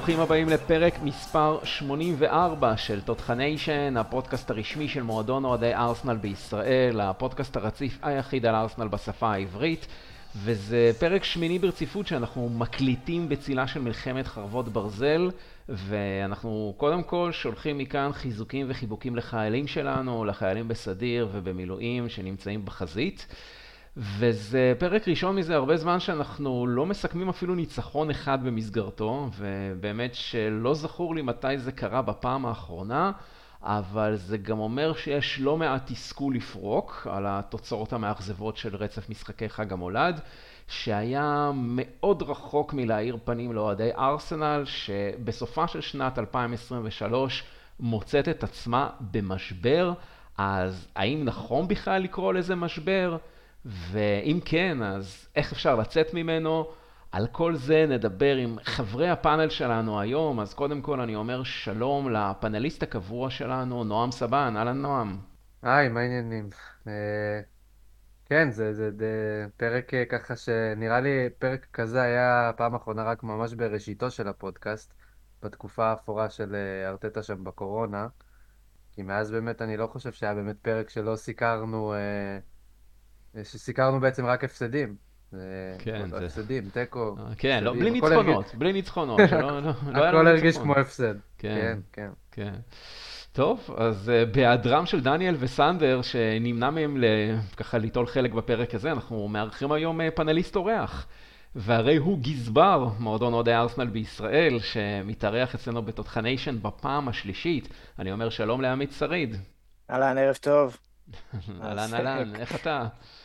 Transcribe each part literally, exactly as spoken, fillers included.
ברוכים הבאים לפרק מספר שמונים וארבע של תותחניישן, הפודקאסט הרשמי של מועדון אוהדי ארסנל בישראל, הפודקאסט הרציף היחיד על ארסנל בשפה העברית, וזה פרק שמיני ברציפות שאנחנו מקליטים בצילה של מלחמת חרבות ברזל, ואנחנו קודם כל שולחים מכאן חיזוקים וחיבוקים לחיילים שלנו, לחיילים בסדיר ובמילואים שנמצאים בחזית. וזה פרק ראשון מזה הרבה זמן שאנחנו לא מסכמים אפילו ניצחון אחד במסגרתו, ובאמת שלא זכור לי מתי זה קרה בפעם האחרונה, אבל זה גם אומר שיש לא מעט תסכול לפרוק על התוצאות המאכזבות של רצף משחקי חג המולד, שהיה מאוד רחוק מלהאיר פנים לאוהדי ארסנל, שבסופה של שנת אלפיים עשרים ושלוש מוצאת את עצמה במשבר. אז האם נכון בכלל לקרוא לזה משבר? ואם כן, אז איך אפשר לצאת ממנו? על כל זה נדבר עם חברי הפאנל שלנו היום. אז קודם כל אני אומר שלום לפאנליסט הקבוע שלנו, נועם סבן. אהלן נועם. היי, מה העניינים? אה, כן, זה, זה, זה פרק אה, ככה שנראה לי פרק כזה היה פעם אחרונה רק ממש בראשיתו של הפודקאסט, בתקופה האפורה של אה, ארטטה שם בקורונה, כי מאז באמת אני לא חושב שהיה באמת פרק שלא סיקרנו, אה, שסיקרנו בעצם רק הפסדים. אה, כן, זה... הפסדים, תיקו, כן, לא, בלי הפסדים, הכל הרגיש, ניצחונות, בלי ניצחונות, שלא, לא, לא היה לנו הכל הרגיש ניצחון. כמו הפסד. כן, כן, כן. כן. טוב, אז uh, בהיעדרם של דניאל וסנדר, שנמנע מהם ל... ככה ליטול חלק בפרק הזה, אנחנו מארחים היום uh, פאנליסט אורח. והרי הוא גזבר מועדון אוהדי ארסנל בישראל, שמתארח אצלנו בתותחניישן בפעם השלישית. אני אומר שלום לעמית שריד. אהלן, ערב טוב. אהלן אז, אהלן, איך אתה?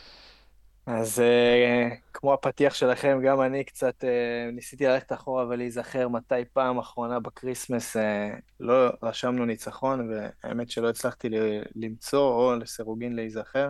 אז אה, כמו הפתיח שלכם, גם אני קצת אה, ניסיתי ללכת אחורה ולהיזכר מתי פעם אחרונה בקריסמס אה, לא רשמנו ניצחון, והאמת שלא הצלחתי ל- למצוא או לסירוגין להיזכר.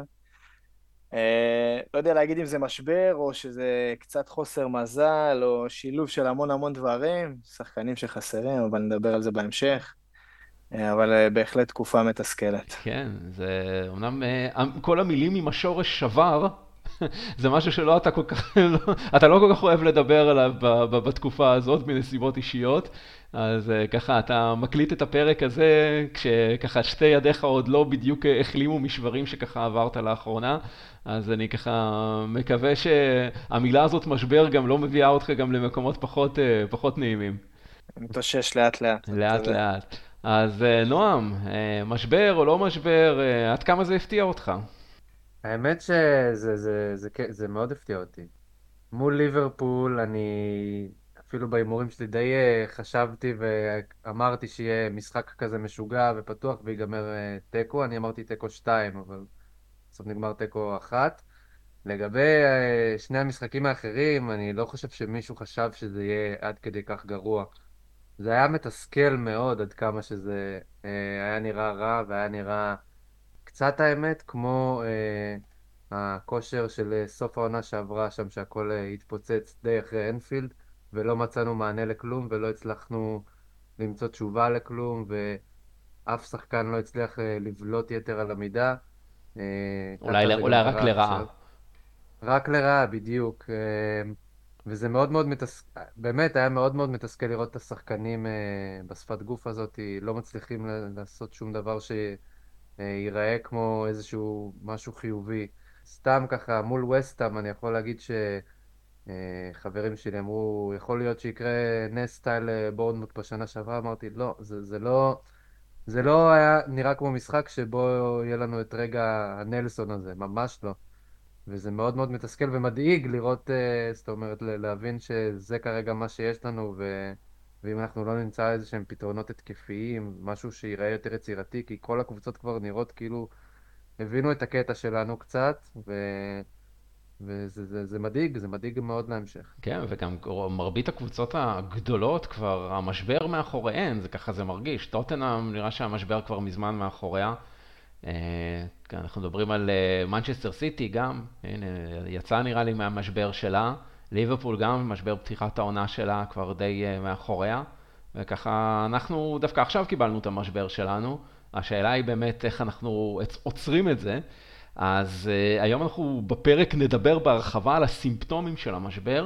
אה, לא יודע להגיד אם זה משבר או שזה קצת חוסר מזל או שילוב של המון המון דברים, שחקנים שחסרים, אבל נדבר על זה בהמשך. אה, אבל אה, בהחלט תקופה מתסכלת. כן, זה אומנם אה, כל המילים עם השורש שבר, זה משהו שלא אתה כל כך, לא, אתה לא כל כך אוהב לדבר עליו ב, ב, בתקופה הזאת מנסיבות אישיות, אז uh, ככה אתה מקליט את הפרק הזה כשככה שתי ידיך עוד לא בדיוק החלימו משברים שככה עברת לאחרונה, אז אני ככה מקווה שהמילה הזאת משבר גם לא מביאה אותך גם למקומות פחות, uh, פחות נעימים. מתאושש לאט לאט. לאט לאט. אז uh, נועם, uh, משבר או לא משבר, uh, עד כמה זה הפתיע אותך? האמת שזה זה, זה, זה, זה, זה מאוד הפתיע אותי. מול ליברפול אני אפילו בהימורים שלי די אה, חשבתי ואמרתי שיהיה משחק כזה משוגע ופתוח ויגמר אה, תיקו. אני אמרתי תיקו שתיים, אבל בסוף נגמר תיקו אחת. לגבי אה, שני המשחקים האחרים, אני לא חושב שמישהו חשב שזה יהיה עד כדי כך גרוע. זה היה מתסכל מאוד עד כמה שזה אה, היה נראה רע והיה נראה קצת האמת כמו אה, הכושר של אה, סוף העונה שעברה שם שהכל אה, התפוצץ די אחרי אנפילד ולא מצאנו מענה לכלום ולא הצלחנו למצוא תשובה לכלום ואף שחקן לא הצליח אה, לבלוט יתר על המידה. אה, אולי, ככה זה גם אולי רק קרה לרעה. עכשיו. רק לרעה בדיוק. אה, וזה מאוד מאוד מתסכל, באמת היה מאוד מאוד מתסכל לראות את השחקנים אה, בשפת גוף הזאת לא מצליחים ל- לעשות שום דבר ש... אה, ייראה כמו איזשהו משהו חיובי. סתם ככה, מול וסטאם אני יכול להגיד שחברים שלי אמרו, יכול להיות שיקרה נס סטייל אה, בורנמוט בשנה שעברה, אמרתי, לא, זה, זה לא, זה לא היה נראה כמו משחק שבו יהיה לנו את רגע הנלסון הזה, ממש לא. וזה מאוד מאוד מתסכל ומדאיג לראות, אה, זאת אומרת, ל- להבין שזה כרגע מה שיש לנו, ו... ואם אנחנו לא נמצא איזה שהם פתרונות התקפיים, משהו שיראה יותר יצירתי, כי כל הקבוצות כבר נראות כאילו הבינו את הקטע שלנו קצת, ו... וזה זה, זה מדאיג, זה מדאיג מאוד להמשך. כן, וגם מרבית הקבוצות הגדולות כבר, המשבר מאחוריהן, זה ככה זה מרגיש. טוטנהאם נראה שהמשבר כבר מזמן מאחוריה. אה, כן, אנחנו מדברים על מנצ'סטר סיטי גם, הנה, יצא נראה לי מהמשבר שלה. ליברפול גם, משבר פתיחת העונה שלה כבר די אה, מאחוריה. וככה אנחנו דווקא עכשיו קיבלנו את המשבר שלנו. השאלה היא באמת איך אנחנו עוצרים את זה. אז uh, היום אנחנו בפרק נדבר בהרחבה על הסימפטומים של המשבר,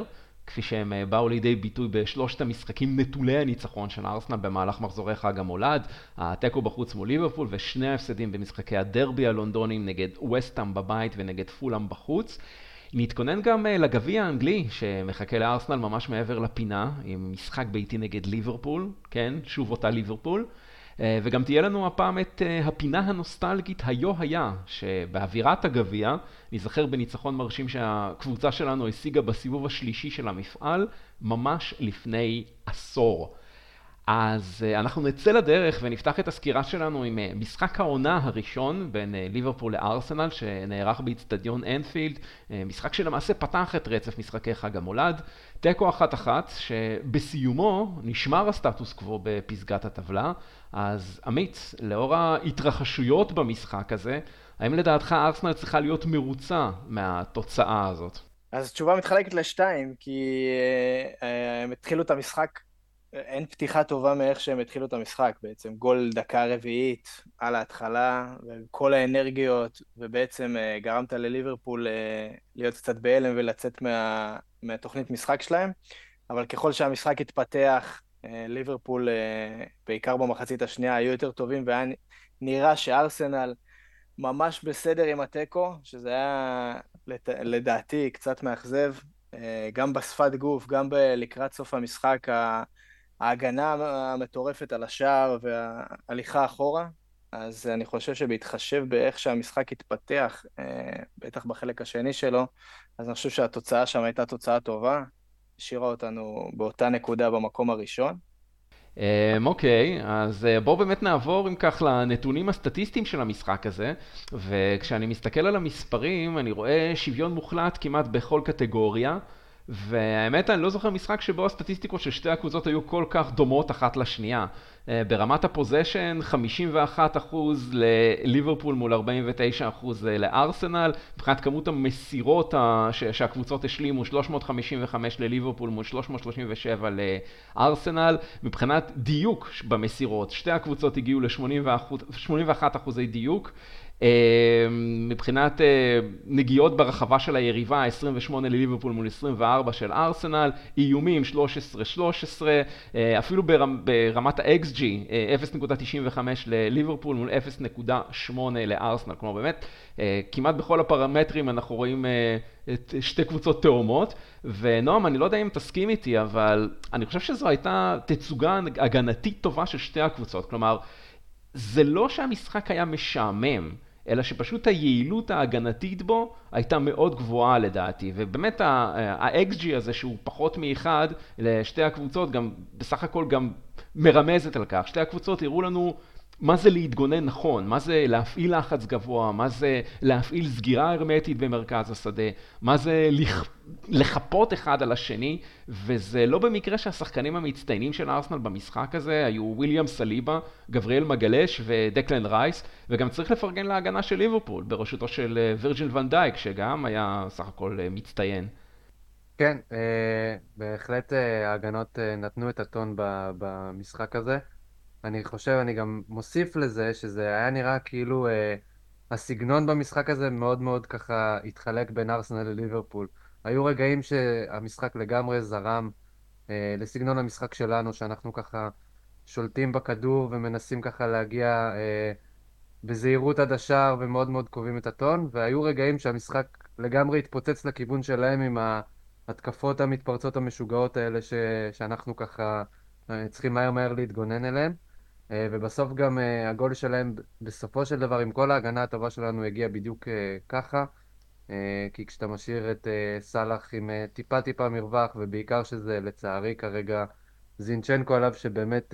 כפי שהם באו לידי ביטוי בשלושת המשחקים נטולי הניצחון של ארסנל במהלך מחזורי חג המולד, התיקו בחוץ מול ליברפול ושני ההפסדים במשחקי הדרבי הלונדונים נגד ווסטהאם בבית ונגד פולהאם בחוץ. נתכונן גם לגביע האנגלי שמחכה לארסנל ממש מעבר לפינה עם משחק ביתי נגד ליברפול, כן, שוב אותה ליברפול. וגם תהיה לנו הפעם את הפינה הנוסטלגית היו היה, שבאווירת הגביע נזכר בניצחון מרשים שהקבוצה שלנו השיגה בסיבוב השלישי של המפעל ממש לפני עשור. אז אנחנו נצא לדרך ונפתח את הסקירה שלנו עם משחק העונה הראשון בין ליברפול לארסנל שנערך באצטדיון אנפילד, משחק שלמעשה פתח את רצף משחקי חג המולד, תיקו אחת אחת שבסיומו נשמר הסטטוס קוו בפסגת הטבלה. אז עמית, לאור ההתרחשויות במשחק הזה, האם לדעתך ארסנל צריכה להיות מרוצה מהתוצאה הזאת? אז התשובה מתחלקת לשתיים, כי הם התחילו את המשחק, אין פתיחה טובה מאיך שהם התחילו את המשחק בעצם, גול דקה רביעית על ההתחלה, וכל האנרגיות, ובעצם גרמת לליברפול להיות קצת בהלם ולצאת מה, מהתוכנית משחק שלהם, אבל ככל שהמשחק התפתח, ליברפול בעיקר במחצית השנייה היו יותר טובים, והיה נראה שארסנל ממש בסדר עם הטקו, שזה היה לדעתי קצת מאכזב, גם בשפת גוף, גם לקראת סוף המשחק, ההגנה המטורפת על השער וההליכה אחורה. אז אני חושב שבהתחשב באיך שהמשחק התפתח, בטח בחלק השני שלו, אז אני חושב שהתוצאה שם הייתה תוצאה טובה, השאירה אותנו באותה נקודה במקום הראשון. אוקיי, אז בואו באמת נעבור אם כך לנתונים הסטטיסטיים של המשחק הזה, וכשאני מסתכל על המספרים אני רואה שוויון מוחלט כמעט בכל קטגוריה, והאמת אני לא זוכר משחק שבו הסטטיסטיקות של שתי הקבוצות היו כל כך דומות אחת לשנייה. ברמת הפוזיישן חמישים ואחד אחוז לליברפול מול ארבעים ותשעה אחוז לארסנל, מבחינת כמות המסירות שהקבוצות השלימו שלוש מאות חמישים וחמש לליברפול מול שלוש מאות שלושים ושבע לארסנל, מבחינת דיוק במסירות שתי הקבוצות הגיעו ל-שמונים ואחד אחוזי דיוק, מבחינת נגיעות ברחבה של היריבה עשרים ושמונה לליברפול מול עשרים וארבע של ארסנל, איומים שלוש עשרה שלוש עשרה, אפילו ברמת ה-אקס ג'י אפס נקודה תשעים וחמש לליברפול מול אפס נקודה שמונה לארסנל, כלומר באמת כמעט בכל הפרמטרים אנחנו רואים את שתי קבוצות תאומות. ונועם, אני לא יודע אם תסכים איתי, אבל אני חושב שזו הייתה תצוגה הגנתית טובה של שתי הקבוצות, כלומר זה לא שהמשחק היה משעמם, אלא שפשוט היעילות ההגנתית בו הייתה מאוד גבוהה לדעתי, ובאמת ה-אקס ג'י הזה שהוא פחות מאחד לשתי הקבוצות גם בסך הכל גם מרמזת על כך. שתי הקבוצות הראו לנו מה זה להתגונן נכון, מה זה להפעיל לחץ גבוה, מה זה להפעיל סגירה הרמטית במרכז השדה, מה זה לח... לחפות אחד על השני, וזה לא במקרה שהשחקנים המצטיינים של ארסנל במשחק הזה היו וויליאם סליבה, גבריאל מגלש ודקלן רייס, וגם צריך לפרגן להגנה של ליברפול בראשותו של וירג'יל ון דייק, שגם היה סך הכל מצטיין. כן, בהחלט ההגנות נתנו את הטון במשחק הזה. אני חושב, אני גם מוסיף לזה שזה היה נראה כאילו אה, הסגנון במשחק הזה מאוד מאוד ככה התחלק בין ארסנל לליברפול. היו רגעים שהמשחק לגמרי זרם אה, לסגנון המשחק שלנו, שאנחנו ככה שולטים בכדור ומנסים ככה להגיע אה, בזהירות עד השער ומאוד מאוד קובעים את הטון, והיו רגעים שהמשחק לגמרי התפוצץ לכיוון שלהם עם ההתקפות המתפרצות המשוגעות האלה ש... שאנחנו ככה אה, צריכים מהר מהר להתגונן אליהם. ובסוף גם הגול שלהם בסופו של דבר עם כל ההגנה הטובה שלנו הגיע בדיוק ככה, כי כשאתה משאיר את סלאח עם טיפה טיפה מרווח, ובעיקר שזה לצערי כרגע זינצ'נקו עליו, שבאמת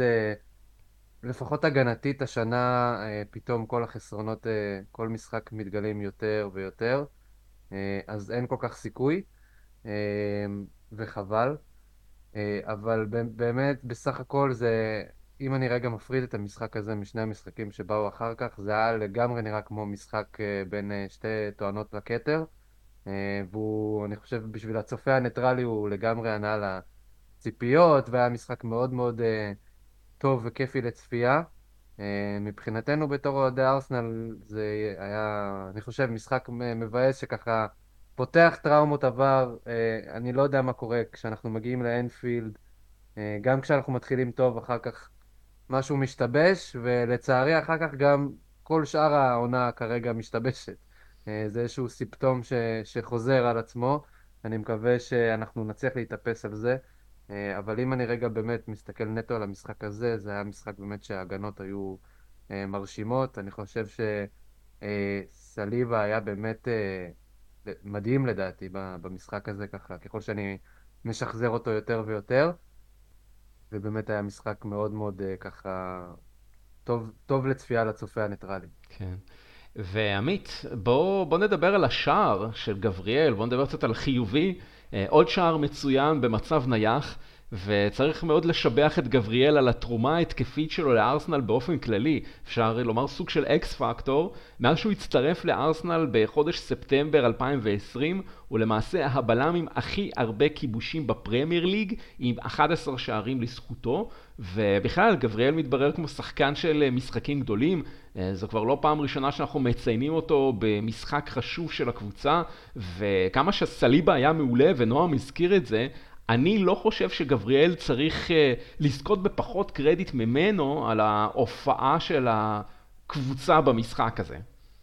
לפחות הגנתית השנה פתאום כל החסרונות כל משחק מתגלים יותר ויותר, אז אין כל כך סיכוי וחבל. אבל באמת בסך הכל זה, אם אני רגע מפריד את המשחק הזה משני המשחקים שבאו אחר כך, זה היה לגמרי נראה כמו משחק בין שתי טוענות לכתר, והוא, אני חושב, בשביל הצופה הניטרלי הוא לגמרי ענה לציפיות, והיה משחק מאוד מאוד טוב וכיפי לצפייה. מבחינתנו בתור אוהדי ארסנל זה היה, אני חושב, משחק מבאס שככה פותח טראומות עבר, אה, אני לא יודע מה קורה כשאנחנו מגיעים לאנפילד, אה, גם כשאנחנו מתחילים טוב, אחר כך משהו משתבש, ולצערי אחר כך גם כל שאר העונה כרגע משתבשת. אה, זה איזשהו סימפטום ש, שחוזר על עצמו, אני מקווה שאנחנו נצליח להתאפס על זה, אה, אבל אם אני רגע באמת מסתכל נטו על המשחק הזה, זה היה משחק באמת שההגנות היו אה, מרשימות, אני חושב שסליבה היה באמת אה, מדהים לדעתי ב- במשחק הזה, ככה, ככל שאני משחזר אותו יותר ויותר, ובאמת היה משחק מאוד מאוד אה, ככה טוב, טוב לצפייה לצופה הניטרלי. כן. ועמית, בוא, בוא נדבר על השער של גבריאל, בוא נדבר קצת על חיובי. אה, עוד שער מצוין במצב נייח, וצריך מאוד לשבח את גבריאל על התרומה ההתקפית שלו לארסנל באופן כללי. אפשר לומר סוג של אקס פקטור. מאז שהוא הצטרף לארסנל בחודש ספטמבר אלפיים ועשרים, הוא למעשה הבלם עם הכי הרבה כיבושים בפרמייר ליג, עם אחד עשר שערים לזכותו, ובכלל גבריאל מתברר כמו שחקן של משחקים גדולים. זו כבר לא פעם ראשונה שאנחנו מציינים אותו במשחק חשוב של הקבוצה, וכמה שסליבה היה מעולה ונועם הזכיר את זה, אני לא חושב שגבריאל צריך uh, לזכות בפחות קרדיט ממנו על ההופעה של הקבוצה במשחק הזה.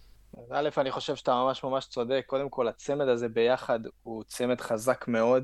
אז א', אני חושב שאתה ממש ממש צודק. קודם כל, הצמד הזה ביחד הוא צמד חזק מאוד.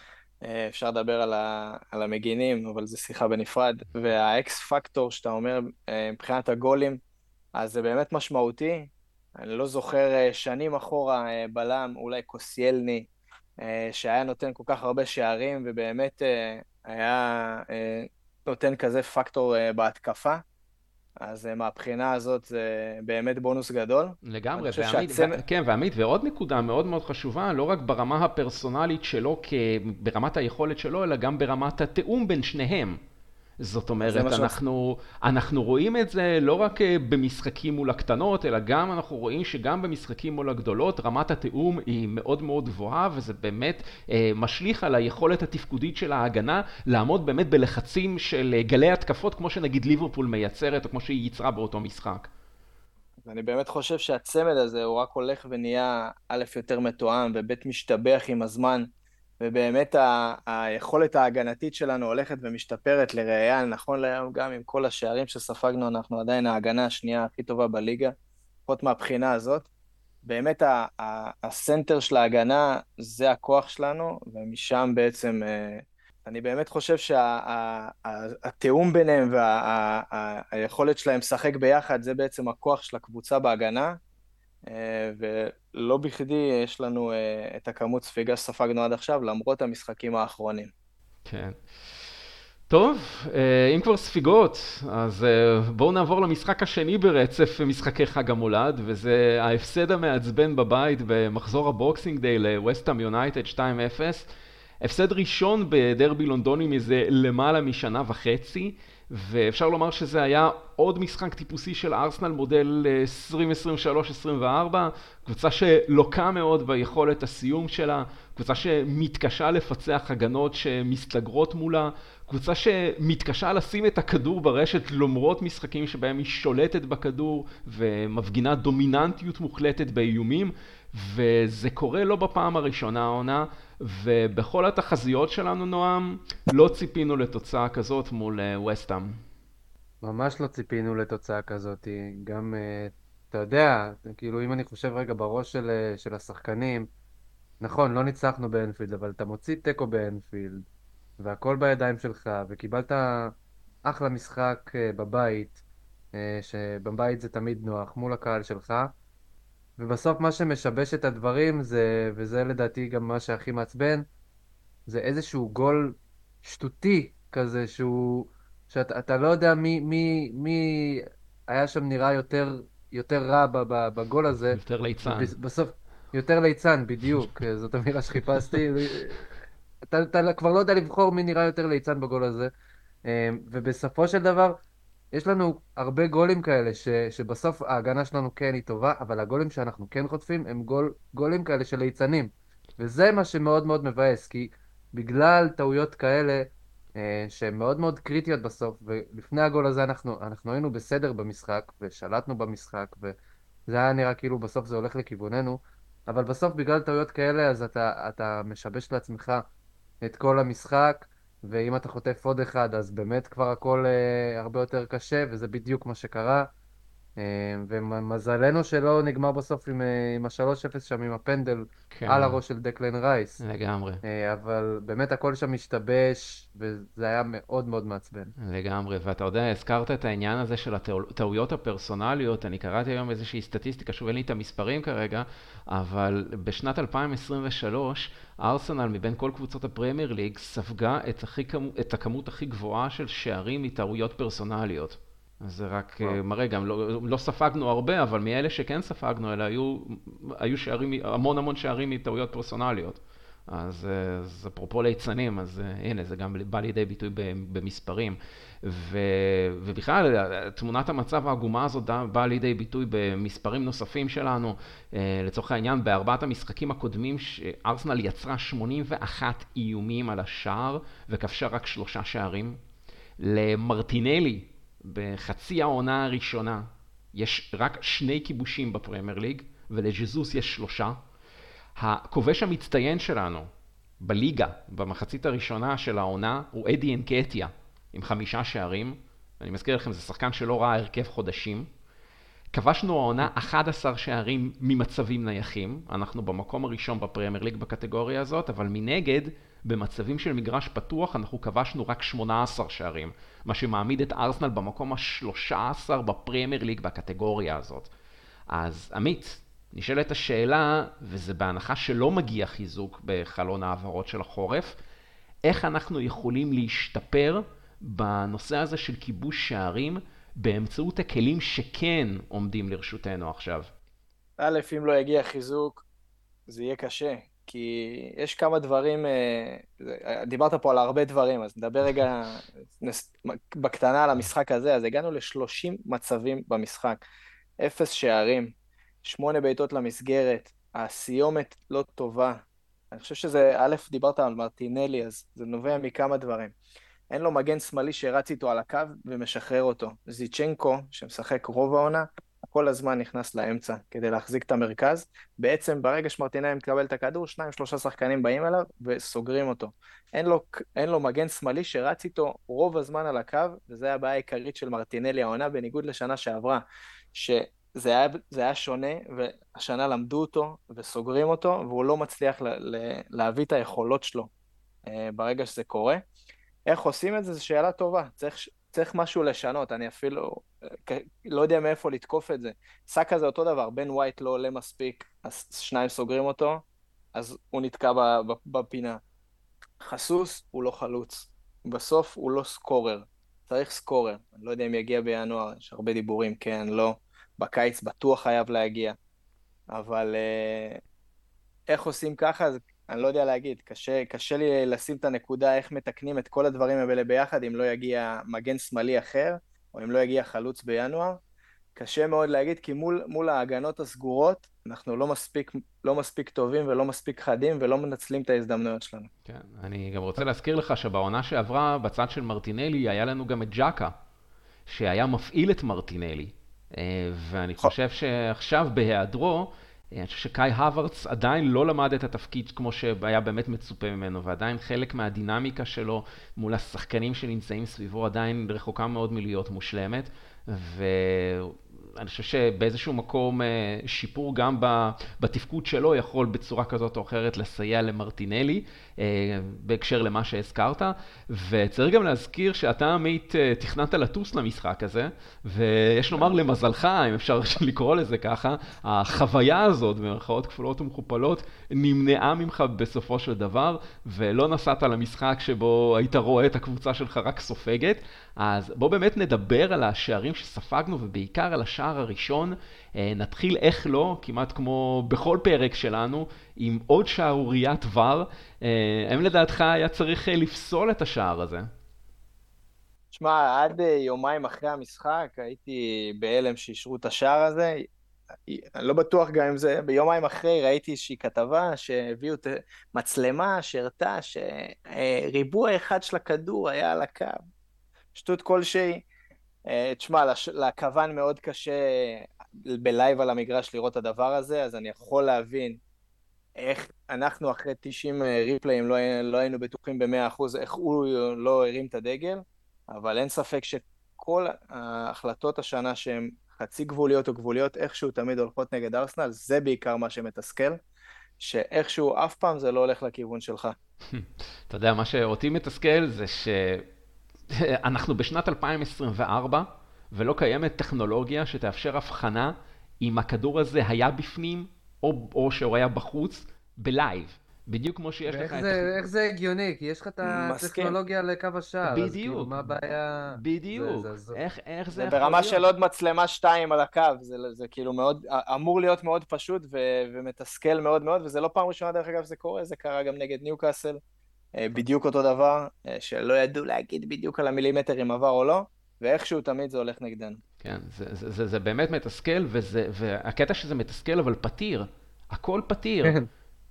אה, אפשר לדבר על, ה, על המגינים, אבל זה שיחה בנפרד. והאקס פקטור שאתה אומר, אה, מבחינת הגולים, אז זה באמת משמעותי. אני לא זוכר אה, שנים אחורה אה, בלם, אולי קוסיאלני, אה, שהיה נותן כל כך הרבה שערים, ובאמת אה, היה אה, נותן כזה פקטור אה, בהתקפה. אז אה, מהבחינה הזאת זה באמת בונוס גדול. אני לגמרי, חושב ועמית, ו... שהצמד... כן, ועמית, ועוד נקודה מאוד מאוד חשובה, לא רק ברמה הפרסונלית שלו, כ... ברמת היכולת שלו, אלא גם ברמת התיאום בין שניהם. זאת זה אומרת, מה שרציתי. אנחנו, אנחנו רואים את זה לא רק אה, במשחקים מול הקטנות, אלא גם אנחנו רואים שגם במשחקים מול הגדולות, רמת התיאום היא מאוד מאוד גבוהה, וזה באמת אה, משליך על היכולת התפקודית של ההגנה, לעמוד באמת בלחצים של אה, גלי התקפות, כמו שנגיד ליברפול מייצרת, או כמו שהיא ייצרה באותו משחק. ואני באמת חושב שהצמד הזה הוא רק הולך ונהיה א' יותר מתואם וב' משתבח עם הזמן, ובאמת ה- היכולת ההגנתית שלנו הולכת ומשתפרת לראייה, נכון להיום גם עם כל השערים שספגנו, אנחנו עדיין ההגנה השנייה הכי טובה בליגה, לפחות מהבחינה הזאת. באמת ה- ה- הסנטר של ההגנה זה הכוח שלנו, ומשם בעצם אה, אני באמת חושב שהתיאום ביניהם והיכולת שלהם לשחק ביחד זה בעצם הכוח של הקבוצה בהגנה, אה, ולא בכדי יש לנו אה, את הכמות ספיגה שספגנו עד עכשיו למרות המשחקים האחרונים. כן. טוב, אה, אם כבר ספיגות, אז אה, בואו נעבור למשחק השני ברצף משחקי חג המולד, וזה ההפסד המעצבן בבית במחזור הבוקסינג דיי לווסטהאם יונייטד שתיים אפס. הפסד ראשון בדרבי לונדוני מזה למעלה משנה וחצי, ואפשר לומר שזה היה עוד משחק טיפוסי של ארסנל מודל עשרים עשרים ושלוש עשרים וארבע, קבוצה שלוקה מאוד ביכולת הסיום שלה, קבוצה שמתקשה לפצח הגנות שמסתגרות מולה, קבוצה שמתקשה לשים את הכדור ברשת למרות משחקים שבהם היא שולטת בכדור ומפגינה דומיננטיות מוחלטת באיומים, וזה קורה לא בפעם הראשונה העונה, ובכל התחזיות שלנו, נועם, לא ציפינו לתוצאה כזאת מול ווסטהאם. ממש לא ציפינו לתוצאה כזאת, גם, אה, אתה יודע, כאילו אם אני חושב רגע בראש של, אה, של השחקנים, נכון, לא ניצחנו באנפילד, אבל אתה מוציא תיקו באנפילד, והכל בידיים שלך, וקיבלת אחלה משחק אה, בבית, אה, שבבית זה תמיד נוח, מול הקהל שלך, ובסוף מה שמשבש את הדברים זה, וזה לדעתי גם מה שהכי מעצבן, זה איזשהו גול שטותי כזה, שהוא, שאתה אתה לא יודע מי, מי, מי היה שם נראה יותר, יותר רע ב- ב- בגול הזה, יותר ליצן. ובסוף, יותר ליצן, בדיוק, זאת המילה שחיפשתי, אתה, אתה כבר לא יודע לבחור מי נראה יותר ליצן בגול הזה, אה, ובסופו של דבר, יש לנו הרבה גולים כאלה, ש, שבסוף ההגנה שלנו כן היא טובה, אבל הגולים שאנחנו כן חוטפים הם גול, גולים כאלה של ליצנים. וזה מה שמאוד מאוד מבאס, כי בגלל טעויות כאלה, אה, שהן מאוד מאוד קריטיות בסוף, ולפני הגול הזה אנחנו, אנחנו היינו בסדר במשחק, ושלטנו במשחק, וזה היה נראה כאילו בסוף זה הולך לכיווננו, אבל בסוף בגלל טעויות כאלה, אז אתה, אתה משבש לעצמך את כל המשחק, ואם אתה חוטף עוד אחד, אז באמת כבר הכל אה, הרבה יותר קשה, וזה בדיוק מה שקרה. אה, ומזלנו שלא נגמר בסוף עם, אה, עם ה-שלוש אפס שם, עם הפנדל על כן, הראש של דקלן רייס. לגמרי. אה, אבל באמת הכל שם השתבש, וזה היה מאוד מאוד מעצבן. לגמרי, ואתה יודע, הזכרת את העניין הזה של הטעויות הפרסונליות, אני קראתי היום איזושהי סטטיסטיקה, שוב אין לי את המספרים כרגע, אבל בשנת אלפיים עשרים ושלוש, ארסנל מבין כל קבוצות הפרמייר ליג ספגה את, הכי, את הכמות הכי גבוהה של שערים מטעויות פרסונליות. אז זה רק וואו. אה, מראה, גם לא, לא ספגנו הרבה, אבל מאלה שכן ספגנו, אלה היו, היו שערים, המון המון שערים מטעויות פרסונליות. אז, אז אפרופו ליצנים, אז הנה, זה גם בא לידי ביטוי במספרים. ו, ובכלל, תמונת המצב העגומה הזאת באה לידי ביטוי במספרים נוספים שלנו. לצורך העניין, בארבעת המשחקים הקודמים, ארסנל יצרה שמונים ואחד איומים על השער, וכבשה רק שלושה שערים. למרטינלי, בחצי העונה הראשונה, יש רק שני כיבושים בפרמייר ליג, ולג'זוס יש שלושה. הכובש המצטיין שלנו בליגה, במחצית הראשונה של העונה, הוא אדי אנקטיה, עם חמישה שערים. אני מזכיר לכם, זה שחקן שלא ראה הרכב חודשים. כבשנו העונה אחד עשר שערים ממצבים נייחים. אנחנו במקום הראשון בפרמייר ליג בקטגוריה הזאת, אבל מנגד, במצבים של מגרש פתוח, אנחנו כבשנו רק שמונה עשר שערים, מה שמעמיד את ארסנל במקום ה-שלוש עשרה בפרמייר ליג בקטגוריה הזאת. אז עמית, נשאלת השאלה, וזה בהנחה שלא מגיע חיזוק בחלון העברות של החורף, איך אנחנו יכולים להשתפר בנושא הזה של כיבוש שערים באמצעות הכלים שכן עומדים לרשותנו עכשיו? א', אם לא יגיע חיזוק, זה יהיה קשה, כי יש כמה דברים, אה, דיברת פה על הרבה דברים, אז נדבר רגע בקטנה על המשחק הזה. אז הגענו ל-שלושים מצבים במשחק, אפס שערים, שמונה בעיטות למסגרת, הסיומת לא טובה. אני חושב שזה, א', דיברת על מרטינלי, אז זה נובע מכמה דברים. אין לו מגן שמאלי שרץ איתו על הקו ומשחרר אותו. זיצ'נקו, שמשחק רוב העונה, כל הזמן נכנס לאמצע כדי להחזיק את המרכז. בעצם ברגע שמרטינלי מקבל את הכדור, שניים שלושה שחקנים באים אליו וסוגרים אותו. אין לו, אין לו מגן שמאלי שרץ איתו רוב הזמן על הקו, וזה הבעיה העיקרית של מרטינלי העונה, בניגוד לשנה שעברה, שזה היה, זה היה שונה, והשנה למדו אותו וסוגרים אותו, והוא לא מצליח לה, לה, להביא את היכולות שלו ברגע שזה קורה. איך עושים את זה? זו שאלה טובה. צריך, צריך משהו לשנות. אני אפילו לא יודע מאיפה לתקוף את זה. סאקה זה אותו דבר. בן ווייט לא עולה מספיק, אז שניים סוגרים אותו, אז הוא נתקע בפינה. חסוס הוא לא חלוץ. בסוף הוא לא סקורר. צריך סקורר. אני לא יודע אם יגיע בינואר, יש הרבה דיבורים, כן, לא. בקיץ בטוח חייב להגיע. אבל איך עושים ככה? זה אני לא יודע להגיד, קשה, קשה לי לשים את הנקודה איך מתקנים את כל הדברים האלה ביחד, אם לא יגיע מגן שמאלי אחר, או אם לא יגיע חלוץ בינואר. קשה מאוד להגיד, כי מול, מול ההגנות הסגורות, אנחנו לא מספיק, לא מספיק טובים ולא מספיק חדים, ולא מנצלים את ההזדמנויות שלנו. כן, אני גם רוצה להזכיר לך שבעונה שעברה, בצד של מרטינלי, היה לנו גם את ג'קה, שהיה מפעיל את מרטינלי. ואני חושב שעכשיו בהיעדרו, אני חושב שקאי הוורץ עדיין לא למד את התפקיד כמו שהיה באמת מצופה ממנו, ועדיין חלק מהדינמיקה שלו מול השחקנים שנמצאים סביבו עדיין רחוקה מאוד מלהיות מושלמת, ואני חושב שבאיזשהו מקום שיפור גם בתפקוד שלו יכול בצורה כזאת או אחרת לסייע למרטינלי, בהקשר למה שהזכרת. וצריך גם להזכיר שאתה עמית תכננת לטוס למשחק הזה, ויש לומר למזלך, אם אפשר לקרוא לזה ככה, החוויה הזאת במרכאות כפולות ומכופלות נמנעה ממך בסופו של דבר, ולא נסעת למשחק שבו היית רואה את הקבוצה שלך רק סופגת. אז בוא באמת נדבר על השערים שספגנו, ובעיקר על השער הראשון. נתחיל איך לא, כמעט כמו בכל פרק שלנו, עם עוד שערוריית ור. האם לדעתך היה צריך לפסול את השער הזה? תשמע, עד יומיים אחרי המשחק הייתי בהלם שאישרו את השער הזה. אני לא בטוח גם אם זה, ביומיים אחרי ראיתי איזושהי כתבה שהביאו את מצלמה שהראתה שריבוע אחד של הכדור היה על הקו. שטות כלשהי. תשמע, לכוון מאוד קשה בלייב על המגרש לראות את הדבר הזה, אז אני יכול להבין איך אנחנו אחרי תשעים ריפליים לא, הי- לא היינו בטוחים ב-מאה אחוז איך הוא לא הרים את הדגל, אבל אין ספק שכל ההחלטות השנה שהן חצי גבוליות או גבוליות, איכשהו תמיד הולכות נגד ארסנל, זה בעיקר מה שמתסכל, שאיכשהו אף פעם זה לא הולך לכיוון שלך. אתה יודע, מה שאותי מתסכל זה שאנחנו בשנת אלפיים עשרים וארבע, ולא קיימת טכנולוגיה שתאפשר הבחנה אם הכדור הזה היה בפנים, או, או שהוא היה בחוץ, בלייב. בדיוק כמו שיש לך ואיך את... זה, איך זה הגיוני? כי יש לך את מסכים. הטכנולוגיה לקו השער, אז כאילו, בדיוק, מה הבעיה? זה, זה, בדיוק. זה, איך, איך זה זה יכול ברמה של להיות? עוד מצלמה שתיים על הקו, זה, זה כאילו מאוד, אמור להיות מאוד פשוט ו, ומתסכל מאוד מאוד, וזה לא פעם ראשונה דרך אגב זה קורה, זה קרה גם נגד ניוקאסל, אה, בדיוק אותו דבר, אה, שלא ידעו להגיד בדיוק על המילימטר אם עבר או לא, ואיכשהו תמיד זה הולך נגדנו. כן, זה, זה, זה, זה באמת מתסכל, וזה, והקטע שזה מתסכל אבל פתיר. הכל פתיר. כן,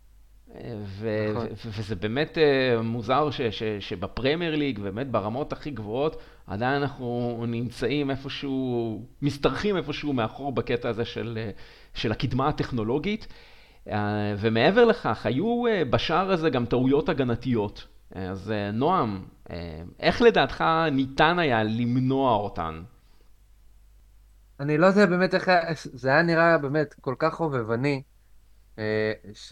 ו- נכון. ו- וזה באמת אה, מוזר ש- ש- שבפרמייר ליג, באמת ברמות הכי גבוהות, עדיין אנחנו נמצאים איפשהו, משתרכים איפשהו מאחור בקטע הזה של, אה, של הקדמה הטכנולוגית. אה, ומעבר לכך, היו אה, בשער הזה גם טעויות הגנתיות. אה, אז אה, נועם, אה, איך לדעתך ניתן היה למנוע אותן? אני לא יודע באמת איך, היה- זה היה נראה באמת כל כך חובבני, אה,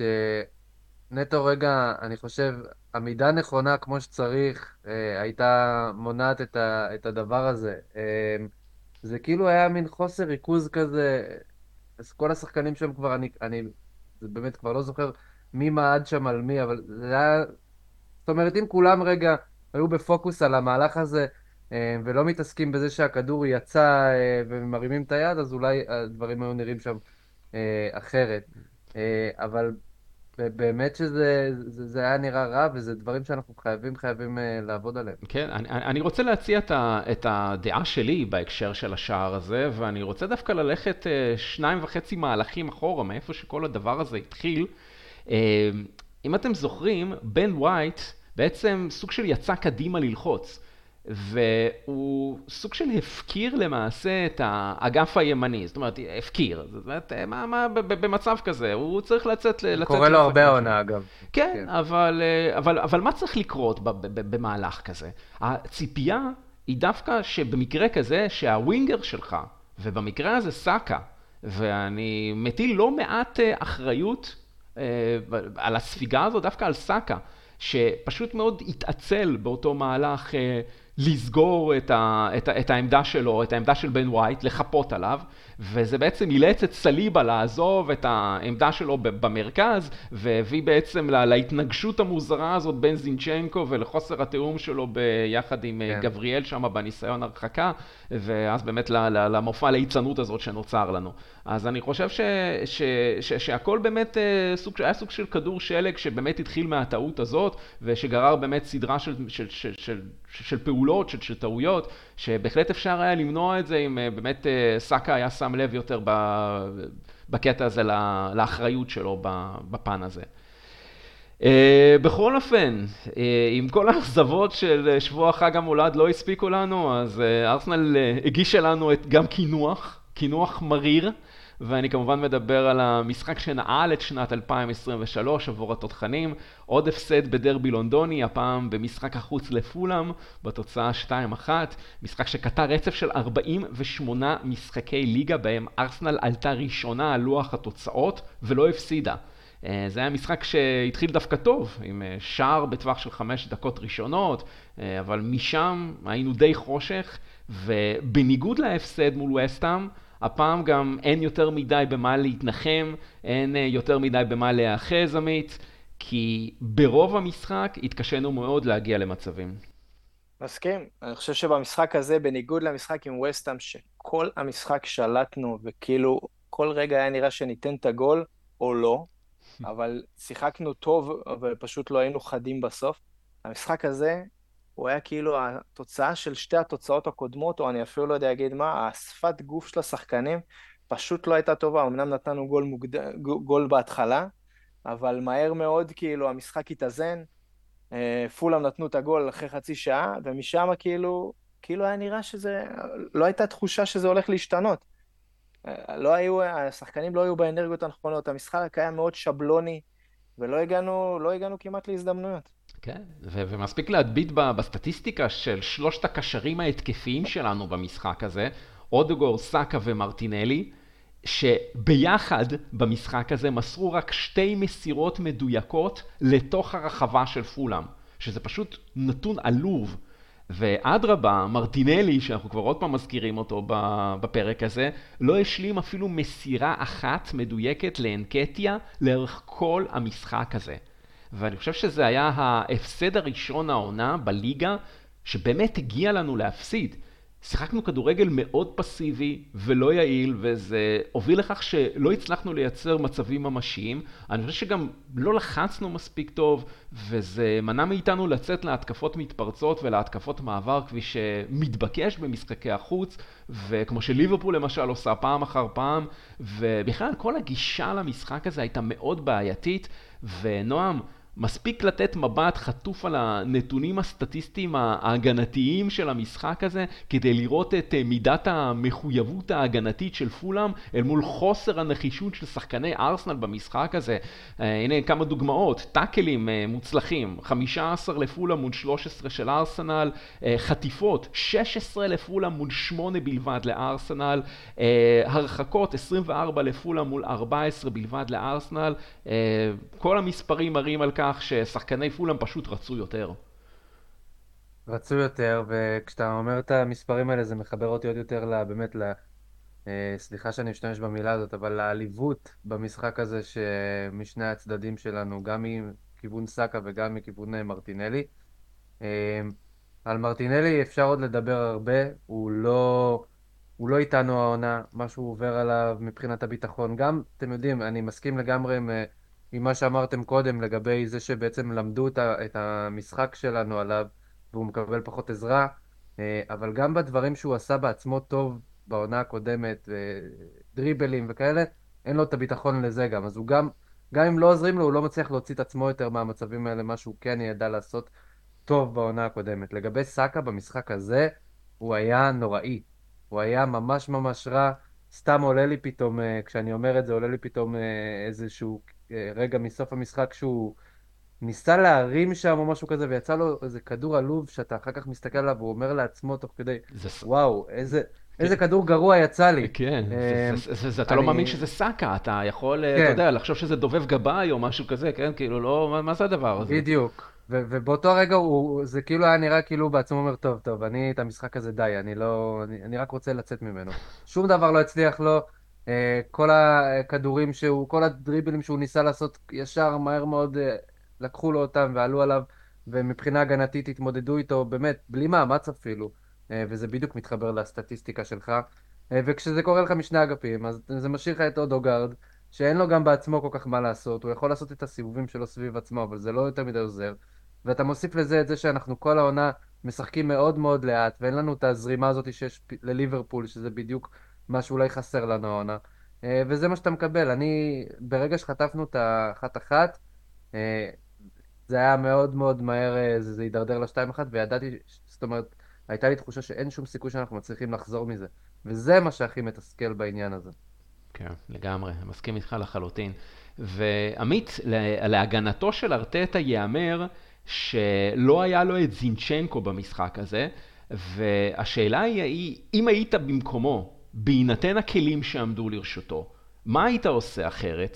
שנטו רגע, אני חושב, עמידה נכונה כמו שצריך, אה, הייתה מונעת את ה, את הדבר הזה. אה, זה כאילו היה מין חוסר ריכוז כזה, אז כל השחקנים שם כבר, אני, אני זה באמת כבר לא זוכר מי מעד שם על מי, אבל זה היה, זאת אומרת, אם כולם רגע היו בפוקוס על המהלך הזה, אה, ולא מתעסקים בזה שהכדור יצא אה, ומרימים את היד, אז אולי הדברים היו נראים שם אה, אחרת. אה, אבל ב- באמת שזה זה, זה היה נראה רע, וזה דברים שאנחנו חייבים חייבים אה, לעבוד עליהם. כן, אני, אני רוצה להציע את, ה, את הדעה שלי בהקשר של השער הזה, ואני רוצה דווקא ללכת אה, שניים וחצי מהלכים אחורה, מאיפה שכל הדבר הזה התחיל. אה, אם אתם זוכרים, בן וייט בעצם סוג של יצא קדימה ללחוץ, והוא סוג של הפקיר למעשה את האגף הימני, זאת אומרת, הפקיר, זאת אומרת, מה, מה, ב- ב- במצב כזה, הוא צריך לצאת, זה לצאת קורה לו לשחקן הרבה שלו. העונה, אגב. כן, כן. אבל, אה, אבל, אבל מה צריך לקרות ב- ב- ב- במהלך כזה? הציפייה היא דווקא שבמקרה כזה שהווינגר שלך, ובמקרה הזה סאקה, ואני מטיל לא מעט אה, אחריות אה, על הספיגה הזו, דווקא על סאקה, שפשוט מאוד התעצל באותו מהלך אה, לסגור את, ה, את, ה, את העמדה שלו, את העמדה של בן ווייט, לחפות עליו, וזה בעצם אילץ את סליבה לעזוב את העמדה שלו במרכז, והביא בעצם לה, להתנגשות המוזרה הזאת בין זינצ'נקו ולחוסר התיאום שלו ביחד עם כן. גבריאל שם בניסיון הרחקה, ואז באמת למופע ליצנות הזאת שנוצר לנו. אז אני חושב ש, ש, ש, שהכל באמת סוג, היה סוג של כדור שלג שבאמת התחיל מהטעות הזאת, ושגרר באמת סדרה של, של, של, של, של פעולות, של, של טעויות, שבהחלט אפשר היה למנוע את זה אם באמת סאקה היה שם לב יותר בקטע הזה לאחריות שלו בפן הזה. בכל אופן, עם כל האכזבות של שבוע חג המולד לא הספיקו לנו, אז ארסנל הגישה לנו גם כינוח, כינוח מריר, ואני כמובן מדבר על המשחק שנעל את שנת אלפיים עשרים ושלוש עבור התותחנים, עוד הפסד בדרבי לונדוני, הפעם במשחק החוץ לפולאם, בתוצאה שתיים אחת, משחק שקטע רצף של ארבעים ושמונה משחקי ליגה, בהם ארסנל עלתה ראשונה על לוח התוצאות ולא הפסידה. זה היה משחק שהתחיל דווקא טוב, עם שער בטווח של חמש דקות ראשונות, אבל משם היינו די חושך, ובניגוד להפסד מול וסטהאם, הפעם גם אין יותר מדי במה להתנחם, אין יותר מדי במה להאחז עמית, כי ברוב המשחק התקשינו מאוד להגיע למצבים. מסכים, אני חושב שבמשחק הזה, בניגוד למשחק עם וסטהאם, שכל המשחק שלטנו, וכאילו כל רגע היה נראה שניתן את הגול או לא, אבל שיחקנו טוב, אבל פשוט לא היינו חדים בסוף. המשחק הזה, הוא היה כאילו התוצאה של שתי התוצאות הקודמות, או אני אפילו לא יודע להגיד מה, השפת גוף של השחקנים פשוט לא הייתה טובה. אמנם נתנו גול, מוגד... גול בהתחלה, אבל מהר מאוד כאילו המשחק התאזן, פולאם נתנו את הגול אחרי חצי שעה, ומשם כאילו, כאילו היה נראה שזה, לא הייתה תחושה שזה הולך להשתנות. לא היו, השחקנים לא היו באנרגיות הנכונות, המשחק היה מאוד שבלוני, ולא הגענו, לא הגענו כמעט להזדמנויות. כן, ו- ומספיק להדביט ב- בסטטיסטיקה של שלושת הקשרים ההתקפיים שלנו במשחק הזה, אודגור, סאקה ומרטינלי, שביחד במשחק הזה מסרו רק שתי מסירות מדויקות לתוך הרחבה של פולאם, שזה פשוט נתון עלוב. ואדרבה, מרטינלי, שאנחנו כבר עוד פעם מזכירים אותו בפרק הזה, לא השלים אפילו מסירה אחת מדויקת לאנקטיה לאורך כל המשחק הזה. ואני חושב שזה היה ההפסד הראשון העונה בליגה, שבאמת הגיע לנו להפסיד. שיחקנו כדורגל מאוד פסיבי ולא יעיל, וזה הוביל לכך שלא הצלחנו לייצר מצבים ממשיים. אני חושב שגם לא לחצנו מספיק טוב, וזה מנע מאיתנו לצאת להתקפות מתפרצות ולהתקפות מעבר, כפי שמתבקש במשחקי החוץ, וכמו שליברפול למשל עושה פעם אחר פעם, ובכלל כל הגישה למשחק הזה הייתה מאוד בעייתית, ונועם, מספיק לתת מבט חטוף על הנתונים הסטטיסטיים ההגנתיים של המשחק הזה, כדי לראות את מידת המחויבות ההגנתית של פולאם אל מול חוסר הנחישות של שחקני ארסנל במשחק הזה. הנה כמה דוגמאות: טאקלים מוצלחים, חמישה עשר לפולאם מול שלוש עשרה של ארסנל, חטיפות, שש עשרה לפולאם מול שמונה בלבד לארסנל, הרחקות, עשרים וארבע לפולאם מול ארבע עשרה בלבד לארסנל. כל המספרים מראים על כך ששחקני פולאם פשוט רצו יותר. רצו יותר, וכשאתה אומר את המספרים האלה זה מחבר אותי עוד יותר ל- באמת, ל- אה, סליחה שאני משתמש במילה הזאת, אבל לעליבות במשחק הזה שמשני הצדדים שלנו, גם מכיוון סאקה וגם מכיוון אה, מרטינלי. אה, על מרטינלי אפשר עוד לדבר הרבה, הוא לא, הוא לא איתנו העונה, מה שהוא עובר עליו מבחינת הביטחון. גם, אתם יודעים, אני מסכים לגמרי עם, אה, עם מה שאמרתם קודם לגבי זה שבעצם למדו את, ה, את המשחק שלנו עליו, והוא מקבל פחות עזרה, אה, אבל גם בדברים שהוא עשה בעצמו טוב בעונה הקודמת, אה, דריבלים וכאלה, אין לו את הביטחון לזה גם. אז הוא גם, גם אם לא עוזרים לו, הוא לא מצליח להוציא את עצמו יותר מהמצבים האלה, מה שהוא כן ידע לעשות טוב בעונה הקודמת. לגבי סאקה במשחק הזה, הוא היה נוראי. הוא היה ממש ממש רע. סתם עולה לי פתאום, אה, כשאני אומר את זה, עולה לי פתאום אה, איזשהו אה, רגע מסוף המשחק שהוא ניסה להרים שם או משהו כזה, ויצא לו איזה כדור עלוב שאתה אחר כך מסתכל עליו, והוא אומר לעצמו תוך כדי, זה ס- וואו, איזה, כן, איזה כדור גרוע יצא לי. כן, זה, אה, זה, זה, זה, אתה לא מאמין אני, שזה סאקה, אתה יכול, אתה כן. יודע, לחשוב שזה דובב גבאי או משהו כזה, כן? כאילו, לא, מה, מה זה הדבר הזה? בדיוק. ו- ובאותו רגע הוא, זה כאילו היה נראה כאילו הוא בעצמו אומר, טוב, טוב, אני את המשחק הזה די, אני לא, אני, אני רק רוצה לצאת ממנו. שום דבר לא הצליח לו, אה, כל הכדורים שהוא, כל הדריבלים שהוא ניסה לעשות ישר, מהר מאוד אה, לקחו לו אותם ועלו עליו, ומבחינה הגנתית התמודדו איתו, באמת, בלי מאמץ אפילו, אה, וזה בדיוק מתחבר לסטטיסטיקה שלך. אה, וכשזה קורה לך משני אגפים, אז זה משאיר לך את אודוגרד, שאין לו גם בעצמו כל כך מה לעשות, הוא יכול לעשות את הסיבובים שלו סביב עצמו, אבל זה לא יותר מדי עוזר. ואתה מוסיף לזה את זה שאנחנו כל העונה משחקים מאוד מאוד לאט, ואין לנו את הזרימה הזאת שיש פ- לליברפול, שזה בדיוק מה שאולי חסר לנו העונה. אה, וזה מה שאתה מקבל. אני, ברגע שחטפנו את האחת-אחת, אה, זה היה מאוד מאוד מהר, אה, זה, זה הידרדר לשתיים אחת, וידעתי, זאת אומרת, הייתה לי תחושה שאין שום סיכוי שאנחנו מצליחים לחזור מזה. וזה מה שהכי מתסכל בעניין הזה. כן, לגמרי, מסכים איתך לחלוטין. ועמית, לה- להגנתו של ארטטה ייאמר שלא היה לו את זינצ'נקו במשחק הזה, והשאלה היא, אם היית במקומו, בהינתן הכלים שעמדו לרשותו, מה היית עושה אחרת?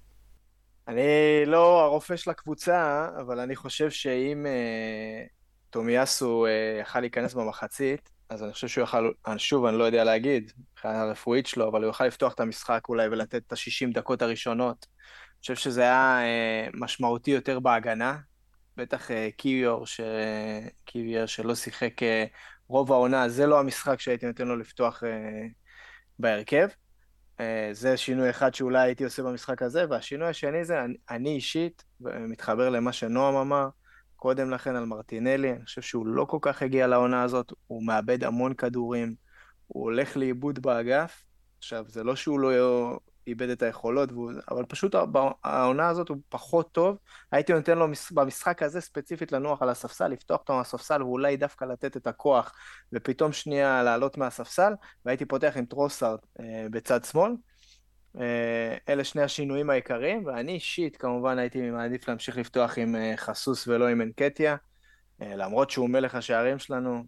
אני לא הרופא של הקבוצה, אבל אני חושב שאם אה, תומיאסו אה, יכל להיכנס במחצית, אז אני חושב שהוא יכל, אני- שוב, אני לא יודע להגיד, מבחינה הרפואית שלו, אבל הוא יכל לפתוח את המשחק אולי ולתת את ה-שישים דקות הראשונות. אני חושב שזה היה אה, משמעותי יותר בהגנה, בטח אה, קיוויור, ש... קיוויור שלא שיחק אה, רוב העונה, זה לא המשחק שהייתי נותן לו לפתוח אה, בהרכב. אה, זה שינוי אחד שאולי הייתי עושה במשחק הזה, והשינוי השני זה, אני, אני אישית, מתחבר למה שנועם אמר, קודם לכן על מרטינלי, אני חושב שהוא לא כל כך הגיע לעונה הזאת, הוא מאבד המון כדורים, הוא הולך לאיבוד באגף, עכשיו זה לא שהוא לא איבד את היכולות, והוא, אבל פשוט העונה הזאת הוא פחות טוב, הייתי נותן לו במשחק הזה ספציפית לנוח על הספסל, לפתוח אותו מהספסל ואולי דווקא לתת את הכוח, ופתאום שנייה לעלות מהספסל, והייתי פותח עם טרוסארד אה, בצד שמאל, אלה שני השינויים העיקריים, ואני אישית כמובן הייתי מעדיף להמשיך לפתוח עם חסוס ולא עם אנקטיה, למרות שהוא מלך השערים שלנו.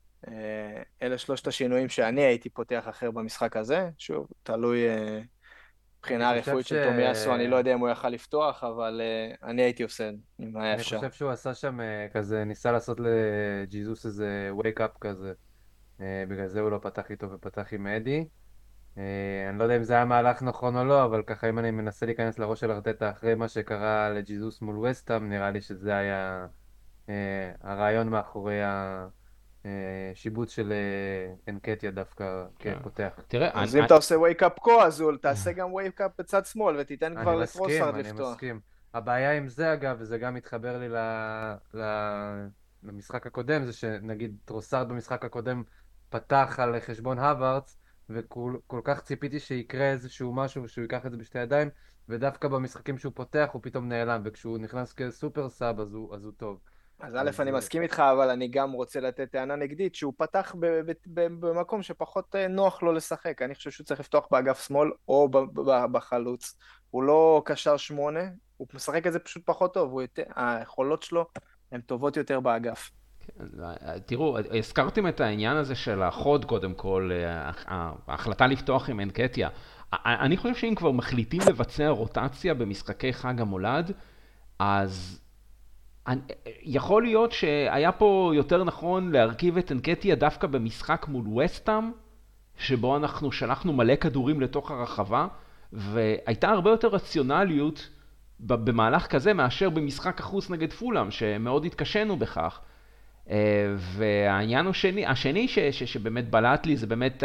אלה שלושת השינויים שאני הייתי פותח אחר במשחק הזה, שוב, תלוי אני מבחינה חושב הרפואית ש... של תומיאסו, אני לא יודע אם הוא יכל לפתוח, אבל אני הייתי עושה, אם היה אני אפשר. חושב שהוא עשה שם אה, כזה, ניסה לעשות לג'יזוס איזה wake up כזה. אה, בגלל זה הוא לא פתח איתו ופתח עם אדי. אה, אני לא יודע אם זה היה מהלך נכון או לא, אבל ככה אם אני מנסה להיכנס לראש של ארטטה אחרי מה שקרה לג'יזוס מול וסטאם, נראה לי שזה היה אה, הרעיון מאחורי השיבוץ של אה, אנקטיה דווקא כן. כפותח. תראה, אז אני, אם אתה עושה wake up כה, אז תעשה גם wake up בצד שמאל, ותיתן אני כבר מסכים, לטרוסארד אני לפתוח. מסכים. הבעיה עם זה אגב, וזה גם מתחבר לי ל... ל... למשחק הקודם, זה שנגיד טרוסארד במשחק הקודם פתח על חשבון הווארדס, וכל כל כך ציפיתי שיקרה איזשהו משהו ושהוא ייקח את זה בשתי ידיים, ודווקא במשחקים שהוא פותח הוא פתאום נעלם, וכשהוא נכנס כסופר סאב אז הוא, אז הוא טוב. אז א', אז אני מסכים איתך, אבל אני גם רוצה לתת טענה נגדית, שהוא פתח ב- ב- ב- במקום שפחות אה, נוח לו לשחק. אני חושב שהוא צריך לפתוח באגף שמאל או ב- ב- בחלוץ. הוא לא קשר שמונה, הוא משחק את זה פשוט פחות טוב, הוא יותר, היכולות שלו הן טובות יותר באגף. תראו, הזכרתם את העניין הזה של החוד קודם כל, ההחלטה לפתוח עם אנקטיה. אני חושב שאם כבר מחליטים לבצע רוטציה במשחקי חג המולד, אז יכול להיות שהיה פה יותר נכון להרכיב את אנקטיה דווקא במשחק מול וסטאם, שבו אנחנו שלחנו מלא כדורים לתוך הרחבה, והייתה הרבה יותר רציונליות במהלך כזה מאשר במשחק החוץ נגד פולאם, שמאוד התקשנו בכך. והעניין השני, השני ש, ש, שבאמת בלט לי זה באמת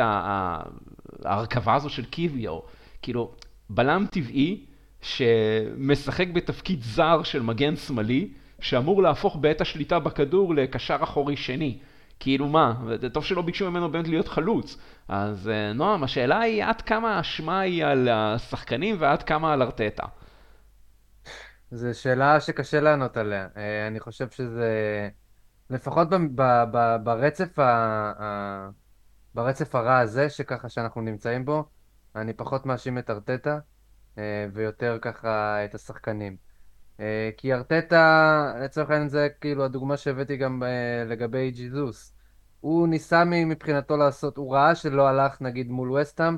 ההרכבה הזו של קיוויו. כאילו, בלם טבעי שמשחק בתפקיד זר של מגן שמאלי, שאמור להפוך בעת השליטה בכדור לקשר אחורי שני. כאילו מה? טוב שלא ביקשו ממנו באמת להיות חלוץ. אז נועם, השאלה היא עד כמה האשמה היא על השחקנים ועד כמה על ארטטה. זו שאלה שקשה לענות עליה. אני חושב שזה... לפחות ב- ב- ב- ברצף, ה- ה- ברצף הרע הזה, שככה שאנחנו נמצאים בו, אני פחות מאשים את ארטטה, אה, ויותר ככה את השחקנים. אה, כי ארטטה, לצורך העניין זה כאילו הדוגמה שהבאתי גם אה, לגבי ג'יזוס. הוא ניסה מ- מבחינתו לעשות, הוא ראה שלא הלך נגיד מול וסטאם,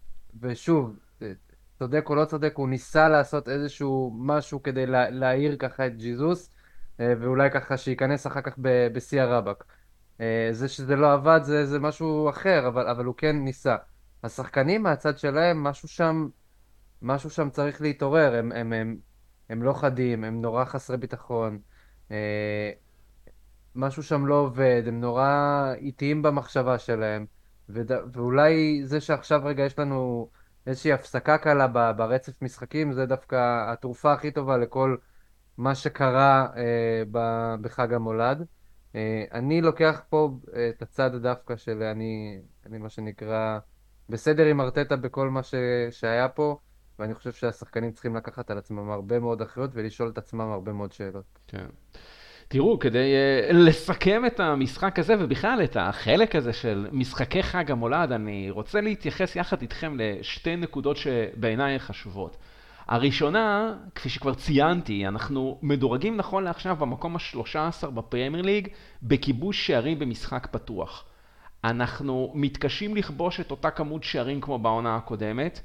ושוב, אה, צודק או לא צודק, הוא ניסה לעשות איזשהו משהו כדי לה, להעיר ככה את ג'יזוס, אה, ואולי ככה שייכנס אחר כך ב- בשיא הרבק. אה, זה שזה לא עבד זה, זה משהו אחר, אבל, אבל הוא כן ניסה. השחקנים מהצד שלהם, משהו שם, משהו שם צריך להתעורר, הם, הם, הם, הם לא חדים, הם נורא חסרי ביטחון, אה, משהו שם לא עובד, הם נורא איטיים במחשבה שלהם, וד, ואולי זה שעכשיו רגע יש לנו איזושהי הפסקה קלה ב- ברצף משחקים, זה דווקא התרופה הכי טובה לכל מה שקרה אה, ב- בחג המולד. אה, אני לוקח פה אה, את הצד דווקא של אני, אני מה שנקרא בסדר עם ארטטה בכל מה ש, שהיה פה, ואני חושב שהשחקנים צריכים לקחת על עצמם הרבה מאוד אחריות ולשאול את עצמם הרבה מאוד שאלות. כן. תראו, כדי uh, לסכם את המשחק הזה ובכלל את החלק הזה של משחקי חג המולד, אני רוצה להתייחס יחד איתכם לשתי נקודות שבעיניי חשובות. הראשונה, כפי שכבר ציינתי, אנחנו מדורגים נכון לעכשיו במקום ה-שלוש עשרה בפרמייר ליג בכיבוש שערים במשחק פתוח. אנחנו מתקשים לכבוש את אותה כמות שערים כמו בעונה הקודמת,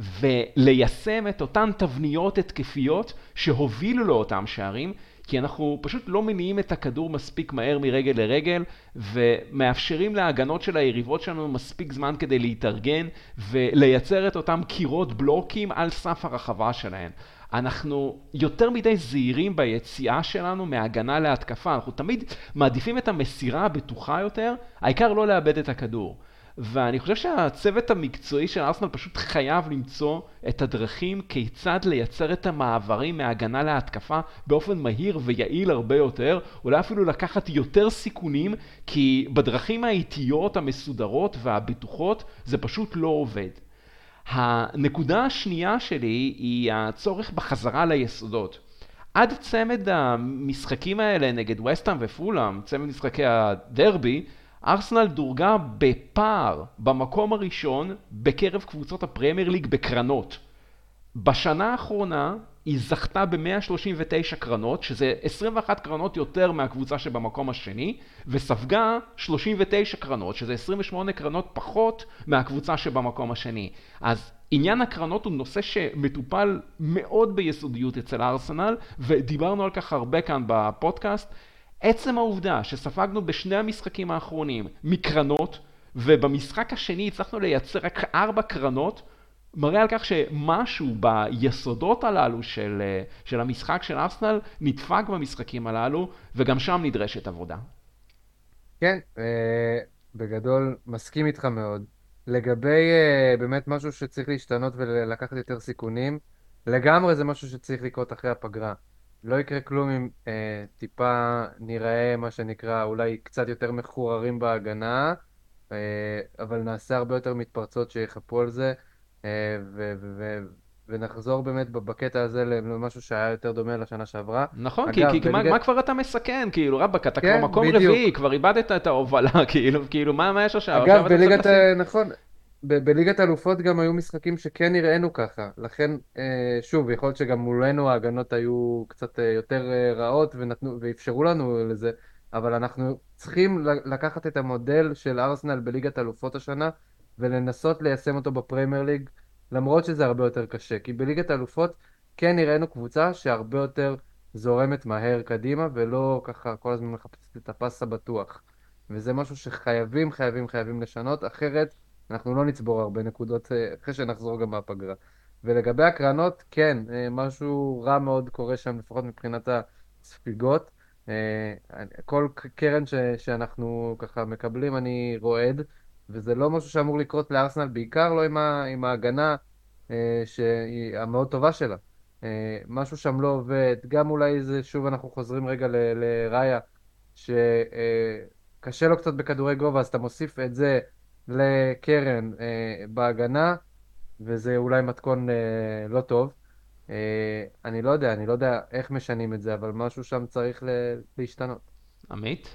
וליישם את אותן תבניות התקפיות שהובילו לאותם שערים, כי אנחנו פשוט לא מניעים את הכדור מספיק מהר מרגל לרגל, ומאפשרים להגנות של היריבות שלנו מספיק זמן כדי להתארגן, ולייצר את אותם קירות בלוקים על סף הרחבה שלהן. אנחנו יותר מדי זהירים ביציאה שלנו מהגנה להתקפה, אנחנו תמיד מעדיפים את המסירה הבטוחה יותר, העיקר לא לאבד את הכדור. ואני חושב שהצוות המקצועי של ארסנל פשוט חייב למצוא את הדרכים כיצד לייצר את המעברים מהגנה להתקפה באופן מהיר ויעיל הרבה יותר, אולי אפילו לקחת יותר סיכונים, כי בדרכים האיטיות, המסודרות והבטוחות זה פשוט לא עובד. הנקודה השנייה שלי היא הצורך בחזרה ליסודות. עד צמד המשחקים האלה נגד וסטהאם ופולהאם, צמד משחקי הדרבי, ארסנל דורגה בפער במקום הראשון בקרב קבוצות הפרמייר ליג בקרנות. בשנה האחרונה היא זכתה ב-מאה שלושים ותשע קרנות, שזה עשרים ואחת קרנות יותר מהקבוצה שבמקום השני, וספגה שלושים ותשע קרנות, שזה עשרים ושמונה קרנות פחות מהקבוצה שבמקום השני. אז עניין הקרנות הוא נושא שמטופל מאוד ביסודיות אצל ארסנל, ודיברנו על כך הרבה כאן בפודקאסט. עצם העובדה שספגנו בשני המשחקים האחרונים מקרנות, ובמשחק השני הצלחנו לייצר רק ארבע קרנות, מראה על כך שמשהו ביסודות הללו של, של המשחק של ארסנל נדפק במשחקים הללו, וגם שם נדרשת עבודה. כן, בגדול מסכים איתך מאוד. לגבי אה, באמת משהו שצריך להשתנות ולקחת יותר סיכונים, לגמרי זה משהו שצריך לקרות אחרי הפגרה. לא יקרה כלום אם אה, טיפה נראה מה שנקרא אולי קצת יותר מחוררים בהגנה, אה, אבל נעשה הרבה יותר מתפרצות שיחפו על זה, אה, ו- ו- ו- ונחזור באמת בקטע הזה למשהו שהיה יותר דומה לשנה שעברה. נכון, כי, אגב, כי מה, בליגת- מה כבר אתה מסכן? כאילו, רבק, אתה כן, כבר מקום בדיוק. רביעי, כבר איבדת את ההובלה, כאילו, כאילו, מה, מה יש עכשיו? אגב, עכשיו אתה בליגת, צריך לשים- ה- נכון, ב- בליגת האלופות גם היו משחקים שכן נראינו ככה. לכן, אה, שוב, יכול להיות שגם מולנו ההגנות היו קצת אה, יותר אה, רעות ונתנו, ואפשרו לנו לזה, אבל אנחנו צריכים ל- לקחת את המודל של ארסנל בליגת האלופות השנה, ולנסות ליישם אותו בפרמייר ליג, למרות שזה הרבה יותר קשה. כי בליגת האלופות כן נראינו קבוצה שהרבה יותר זורמת מהר קדימה, ולא ככה כל הזמן מחפשת את הפס הבטוח. וזה משהו שחייבים, חייבים, חייבים לשנות, אחרת אנחנו לא נצבור הרבה נקודות אה, אחרי שנחזור גם מהפגרה. ולגבי הקרנות, כן, אה, משהו רע מאוד קורה שם, לפחות מבחינת הספיגות. אה, אני- כל ק- קרן ש, שאנחנו ככה מקבלים, אני רועד, וזה לא משהו שאמור לקרות לארסנל, בעיקר לא עם, ה, עם ההגנה אה, שהיא המאוד טובה שלה. אה, משהו שם לא עובד, גם אולי זה, שוב אנחנו חוזרים רגע ל- לראיה, ש... אה, קשה לו קצת בכדורי גובה, אז אתה מוסיף את זה לקרן אה, בהגנה, וזה אולי מתכון אה, לא טוב. אה, אני לא יודע, אני לא יודע איך משנים את זה, אבל משהו שם צריך ל- להשתנות. עמית?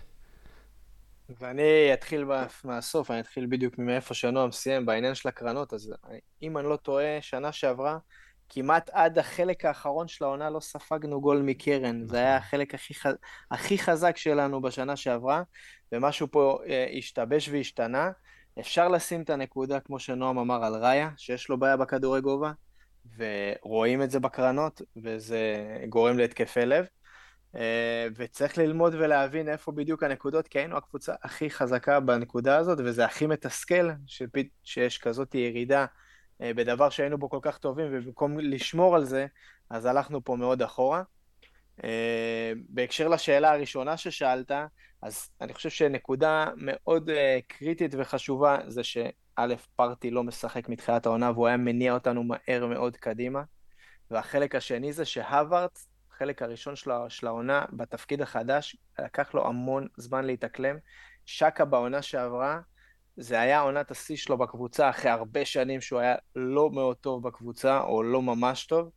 ואני אתחיל מה- מהסוף, אני אתחיל בדיוק מאיפה שנועם סיים בעניין של הקרנות. אז אם אני לא טועה, שנה שעברה, כמעט עד החלק האחרון של העונה לא ספגנו גול מקרן. זה היה החלק הכי, ח... הכי חזק שלנו בשנה שעברה, ומשהו פה אה, השתבש והשתנה. אפשר לשים את הנקודה, כמו שנועם אמר, על ראיה, שיש לו בעיה בכדורי גובה, ורואים את זה בקרנות, וזה גורם להתקפי לב. אה, וצריך ללמוד ולהבין איפה בדיוק הנקודות, כי היינו הקבוצה הכי חזקה בנקודה הזאת, וזה הכי מתסכל שפית, שיש כזאת ירידה אה, בדבר שהיינו בו כל כך טובים, ובמקום לשמור על זה, אז הלכנו פה מאוד אחורה. אה, בהקשר לשאלה הראשונה ששאלת, אז אני חושב שנקודה מאוד אה, קריטית וחשובה, זה שא' פרטי לא משחק מתחילת העונה, והוא היה מניע אותנו מהר מאוד קדימה, והחלק השני זה שהווארדס, החלק הראשון של, של העונה בתפקיד החדש, לקח לו המון זמן להתאקלם. שקה בעונה שעברה, זה היה עונת השיא שלו בקבוצה, אחרי הרבה שנים שהוא היה לא מאוד טוב בקבוצה, או לא ממש טוב,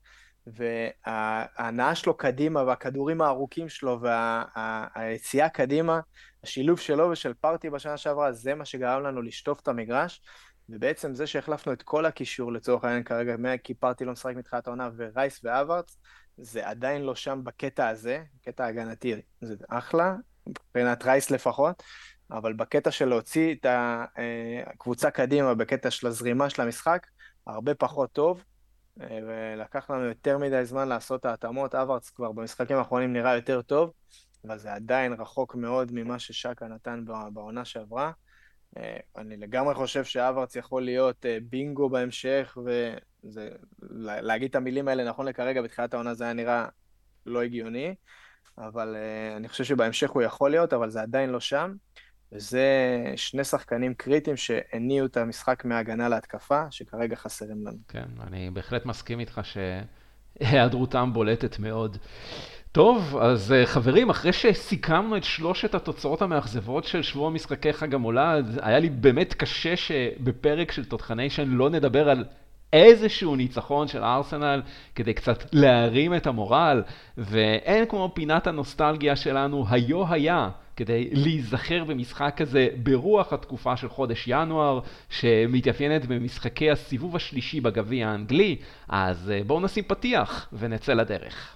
וההנאה שלו קדימה, והכדורים הארוכים שלו, והיציאה קדימה, השילוב שלו ושל פרטי בשנה שעברה, זה מה שגרם לנו לשטוף את המגרש, ובעצם זה שהחלפנו את כל הקישור לצורך העניין כרגע, כי פרטי לא משחק מתחילת העונה, ורייס והווארדס, זה עדיין לא שם בקטע הזה, קטע הגנתי, זה אחלה, מבחינת רייס לפחות, אבל בקטע של להוציא את הקבוצה קדימה, בקטע של הזרימה של המשחק, הרבה פחות טוב, ולקח לנו יותר מדי זמן לעשות ההתאמות. הווארדס כבר במשחקים האחרונים נראה יותר טוב, אבל זה עדיין רחוק מאוד ממה ששקה נתן בעונה שעברה. אני לגמרי חושב שהווארדס יכול להיות בינגו בהמשך, ולהגיד את המילים האלה נכון לכרגע, בתחילת העונה זה היה נראה לא הגיוני, אבל אני חושב שבהמשך הוא יכול להיות, אבל זה עדיין לא שם, וזה שני שחקנים קריטיים שהניעו את המשחק מההגנה להתקפה, שכרגע חסרים לנו. כן, אני בהחלט מסכים איתך שהיעדרותם בולטת מאוד. טוב, אז חברים, אחרי שסיכמנו את שלושת התוצאות המאכזבות של שבוע משחקי חג המולד, היה לי באמת קשה שבפרק של תותחניישן לא נדבר על איזשהו ניצחון של ארסנל כדי קצת להרים את המורל, ואין כמו פינת הנוסטלגיה שלנו היו היה כדי להיזכר במשחק כזה ברוח התקופה של חודש ינואר, שמתאפיינת במשחקי הסיבוב השלישי בגביע האנגלי. אז בואו נשים פתיח ונצא לדרך.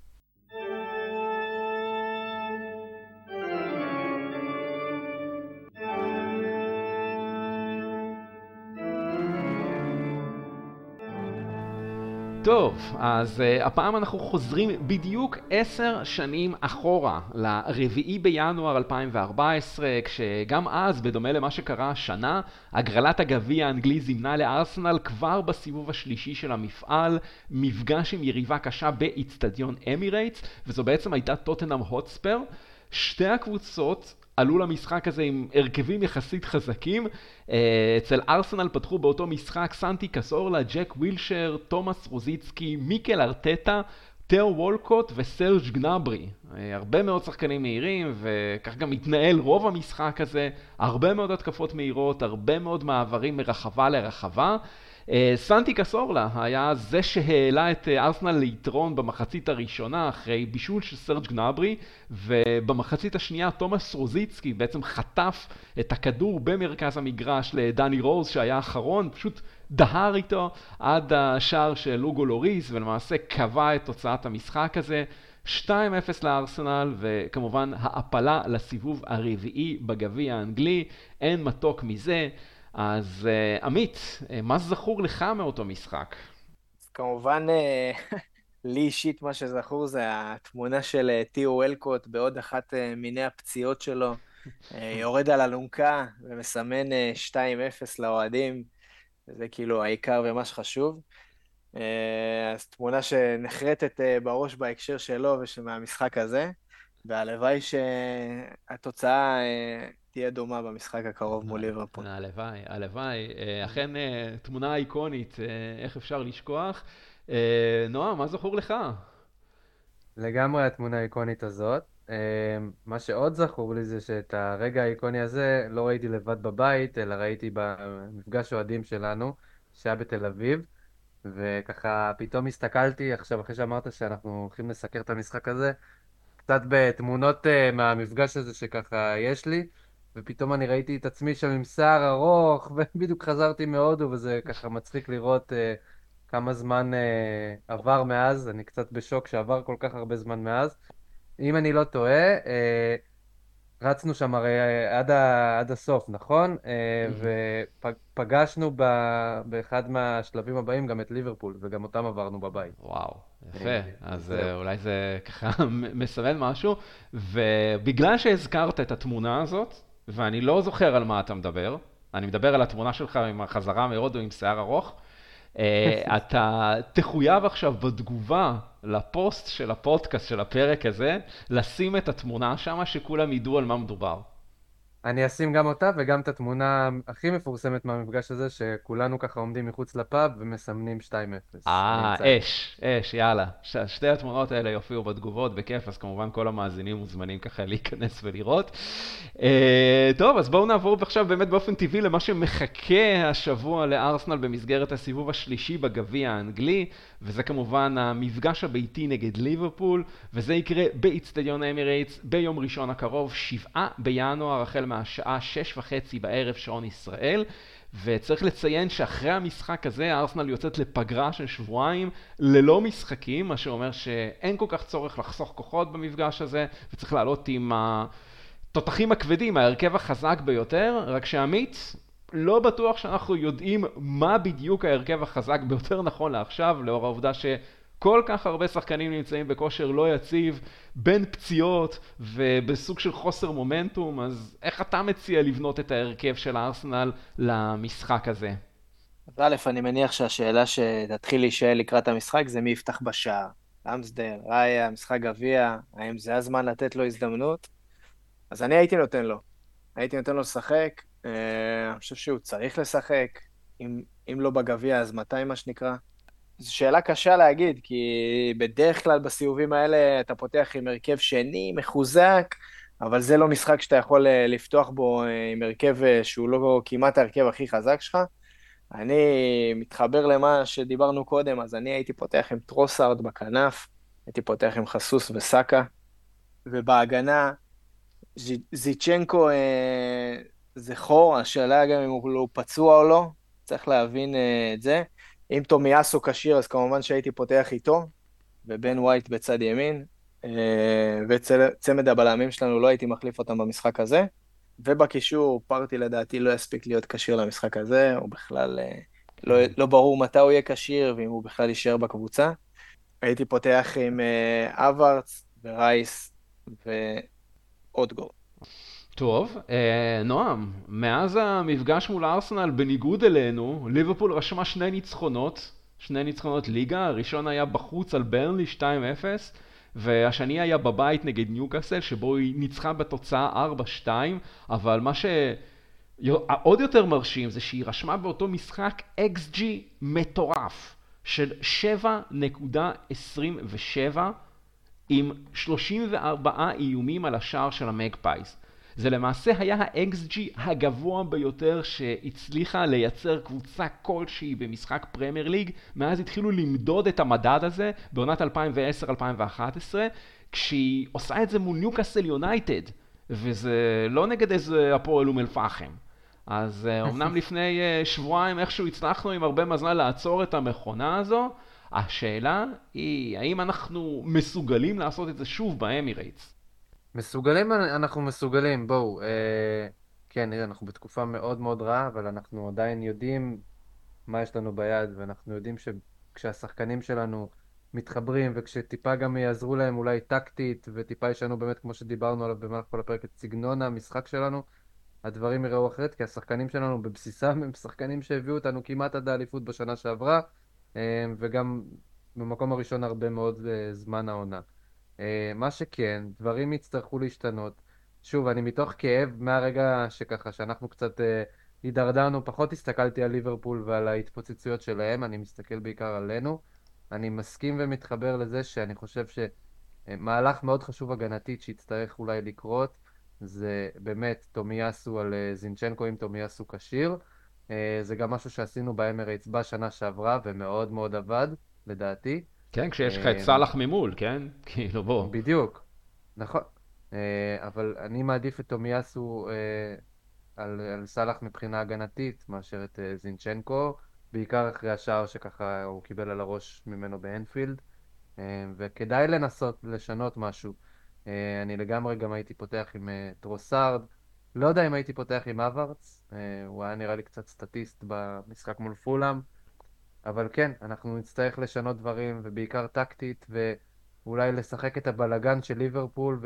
טוב, אז uh, הפעם אנחנו חוזרים בדיוק עשר שנים אחורה, לרביעי בינואר אלפיים וארבע עשרה, כשגם אז, בדומה למה שקרה השנה, הגרלת הגביע האנגלי זימנה לארסנל כבר בסיבוב השלישי של המפעל, מפגש עם יריבה קשה באצטדיון אמירייטס, וזו בעצם הייתה טוטנהאם הוטספר. שתי הקבוצות עלו למשחק הזה עם הרכבים יחסית חזקים. אצל ארסנל פתחו באותו משחק סנטי קסורלה, ג'ק ווילשר, תומאס רוזיצקי, מיקל ארטטה, תאו וולקוט וסרג' גנברי. הרבה מאוד שחקנים מהירים, וכך גם התנהל רוב המשחק הזה. הרבה מאוד התקפות מהירות, הרבה מאוד מעברים מרחבה לרחבה. סנטי קסורלה היה זה שהעלה את ארסנל ליתרון במחצית הראשונה אחרי בישול של סרג' גנברי, ובמחצית השנייה תומאס רוזיצקי בעצם חטף את הכדור במרכז המגרש לדני רוז שהיה אחרון, פשוט דהר איתו עד השער של אוגו לוריס, ולמעשה קבע את תוצאת המשחק הזה. שתיים אפס לארסנל, וכמובן העפלה לסיבוב הרביעי בגביע האנגלי, אין מתוק מזה. אז uh, עמית, uh, מה זכור לך מאותו משחק? כמובן, uh, לי אישית מה שזכור זה התמונה של uh, תיאו וולקוט בעוד אחת uh, מיני הפציעות שלו, uh, יורד על אלונקה ומסמן uh, שתיים אפס לאוהדים, זה כאילו העיקר ומה שחשוב. Uh, אז תמונה שנחרטת uh, בראש בהקשר שלו ושמהמשחק הזה, והלוואי שהתוצאה uh, תהיה דומה במשחק הקרוב מול ליברפול. הלוואי, הלוואי. אכן תמונה איקונית, איך אפשר לשכוח. נועם, מה זכור לך? לגמרי התמונה האיקונית הזאת. מה שעוד זכור לי זה שאת הרגע האיקוני הזה לא ראיתי לבד בבית, אלא ראיתי במפגש אוהדים שלנו, שהיה בתל אביב, וככה פתאום הסתכלתי, עכשיו אחרי שאמרת שאנחנו הולכים לסקר את המשחק הזה, קצת בתמונות מהמפגש הזה שככה יש לי, ופתאום אני ראיתי את עצמי שם עם שיער ארוך, ובדיוק חזרתי מהודו, וזה ככה מצחיק לראות uh, כמה זמן uh, עבר מאז. אני קצת בשוק שעבר כל כך הרבה זמן מאז. אם אני לא טועה, uh, רצנו שם הרי עד, ה, עד הסוף, נכון? Uh, ופגשנו ב, באחד מהשלבים הבאים גם את ליברפול, וגם אותם עברנו בבית. וואו, יפה. אז אולי זה ככה מסמל משהו. ובגלל שהזכרת את התמונה הזאת, ואני לא זוכר על מה אתה מדבר, אני מדבר על התמונה שלך עם החזרה מהודו עם שיער ארוך, אתה תחויב עכשיו בתגובה לפוסט של הפודקאסט של הפרק הזה, לשים את התמונה שם שכולם ידעו על מה מדובר. אני אשים גם אותה וגם את התמונה הכי מפורסמת מהמפגש הזה, שכולנו ככה עומדים מחוץ לפאב ומסמנים שתיים אפס. אה, אש, אש, יאללה. ש- שתי התמונות האלה יופיעו בתגובות, בכיף, אז כמובן כל המאזינים מוזמנים ככה להיכנס ולראות. אה, טוב, אז בואו נעבור עכשיו באמת באופן טבעי למה שמחכה השבוע לארסנל במסגרת הסיבוב השלישי בגביע האנגלי, וזה כמובן המפגש הביתי נגד ליברפול, וזה יקרה באצטדיון אמירייטס ביום ראשון הקרוב, שבעה בינואר, החל מהשעה שש וחצי בערב שעון ישראל. וצריך לציין שאחרי המשחק הזה ארסנל יוצאת לפגרה של שבועיים ללא משחקים, מה שאומר שאין כל כך צורך לחסוך כוחות במפגש הזה, וצריך לעלות עם התותחים הכבדים, ההרכב החזק ביותר. רק שעמית, לא בטוח שאנחנו יודעים מה בדיוק ההרכב החזק ביותר נכון לעכשיו, לאור העובדה שכל כך הרבה שחקנים נמצאים בכושר לא יציב, בין פציעות ובסוג של חוסר מומנטום. אז איך אתה מציע לבנות את ההרכב של הארסנל למשחק הזה? אז א', אני מניח שהשאלה שתתחיל להישאל לקראת המשחק זה מי יפתח בשער. אמסדל, ראיה, משחק גביע, האם זה הזמן לתת לו הזדמנות? אז אני הייתי נותן לו. הייתי נותן לו לשחק, אני חושב שהוא צריך לשחק, אם, אם לא בגביע אז מתי מה שנקרא? זו שאלה קשה להגיד, כי בדרך כלל בסיבובים האלה אתה פותח עם הרכב שני, מחוזק, אבל זה לא משחק שאתה יכול לפתוח בו עם הרכב שהוא לא כמעט ההרכב הכי חזק שלך. אני מתחבר למה שדיברנו קודם, אז אני הייתי פותח עם טרוסארד בכנף, הייתי פותח עם חסוס וסאקה, ובהגנה, ז'י- זיצ'נקו אה, זה חור, השאלה גם אם הוא, הוא פצוע או לא, צריך להבין אה, את זה. אם תומיאסו כשיר, אז כמובן שהייתי פותח איתו, ובן ווייט בצד ימין, אה, וצמד הבלמים שלנו לא הייתי מחליף אותם במשחק הזה. ובקישור, פרטי לדעתי לא יספיק להיות כשיר למשחק הזה, הוא בכלל אה, לא, כן. לא ברור מתי הוא יהיה כשיר, ואם הוא בכלל יישאר בקבוצה. הייתי פותח עם אה, אברץ ורייס ואודגור. טוב, אה, נועם, מאז המפגש מול ארסנל, בניגוד אלינו, ליברפול רשמה שני ניצחונות, שני ניצחונות ליגה, הראשון היה בחוץ על ברנלי שתיים אפס, והשני היה בבית נגד ניוקאסל, שבו היא ניצחה בתוצאה ארבע שתיים, אבל מה שעוד יותר מרשים זה שהיא רשמה באותו משחק אקס ג'י מטורף של שבע נקודה עשרים ושבע, עם שלושים וארבעה איומים על השער של המגפייס. זה למעשה היה ה-אקס ג'י הגבוה ביותר שהצליחה לייצר קבוצה כלשהי במשחק פרמייר ליג, מאז התחילו למדוד את המדד הזה בעונת אלפיים ועשר אלפיים ואחת עשרה, כשהיא עושה את זה מול ניוקאסל יונייטד, וזה לא נגד איזה הפועל אום אל-פחם. אז אומנם לפני שבועיים איכשהו הצלחנו עם הרבה מזל לעצור את המכונה הזו, השאלה היא, האם אנחנו מסוגלים לעשות את זה שוב באמירייטס? מסוגלים, אנחנו מסוגלים, בואו. אה, כן, נראה, אנחנו בתקופה מאוד מאוד רעה, אבל אנחנו עדיין יודעים מה יש לנו ביד, ואנחנו יודעים שכשהשחקנים שלנו מתחברים, וכשטיפה גם יעזרו להם אולי טקטית, וטיפה ישנו באמת, כמו שדיברנו עליו במהלך כל הפרק, את סגנון המשחק שלנו, הדברים יראו אחרת, כי השחקנים שלנו בבסיסם הם שחקנים שהביאו אותנו כמעט עד האליפות בשנה שעברה, אה, וגם במקום הראשון הרבה מאוד אה, זמן העונה. אה, מה שכן, דברים יצטרכו להשתנות. שוב, אני מתוך כאב מהרגע שככה, שאנחנו קצת אה, הידרדרנו, פחות הסתכלתי על ליברפול ועל ההתפוצצויות שלהם, אני מסתכל בעיקר עלינו. אני מסכים ומתחבר לזה שאני חושב שמהלך מאוד חשוב הגנתית שיצטרך אולי לקרות, זה באמת תומיאסו על אה, זינצ'נקו, אם תומיאסו כשיר. אה, זה גם משהו שעשינו באמרייטס בשנה שעברה ומאוד מאוד עבד, לדעתי. כן, כשיש לך את אה, סלאח ממול, כן? כאילו בוא. בדיוק, נכון. אה, אבל אני מעדיף את תומיאסו אה, על, על סלאח מבחינה הגנתית מאשר את אה, זינצ'נקו, בעיקר אחרי השער שככה הוא קיבל על הראש ממנו באנפילד, אה, וכדאי לנסות לשנות משהו. אה, אני לגמרי גם הייתי פותח עם אה, טרוסארד, לא יודע אם הייתי פותח עם אברץ, אה, הוא היה נראה לי קצת סטטיסט במשחק מול פולאם, אבל כן, אנחנו נצטרך לשנות דברים, ובעיקר טקטית, ואולי לשחק את הבלגן של ליברפול,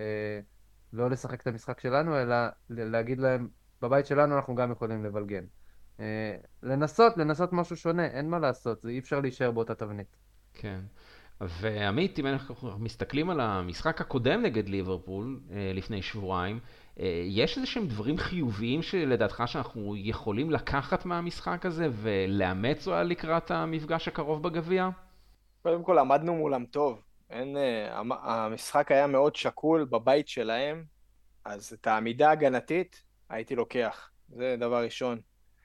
ולא לשחק את המשחק שלנו, אלא להגיד להם, בבית שלנו אנחנו גם יכולים לבלגן. אה, לנסות, לנסות משהו שונה, אין מה לעשות, זה אי אפשר להישאר באותה תבנית. כן. ועמית, אם אנחנו מסתכלים על המשחק הקודם נגד ליברפול, אה, לפני שבועיים, אה, יש איזה שהם דברים חיוביים שלדעתך שאנחנו יכולים לקחת מהמשחק הזה ולאמץ או לקראת המפגש הקרוב בגביע? קודם כל, עמדנו מולם טוב. אין, אה, המ- המשחק היה מאוד שקול בבית שלהם, אז את העמידה ההגנתית הייתי לוקח. זה דבר ראשון.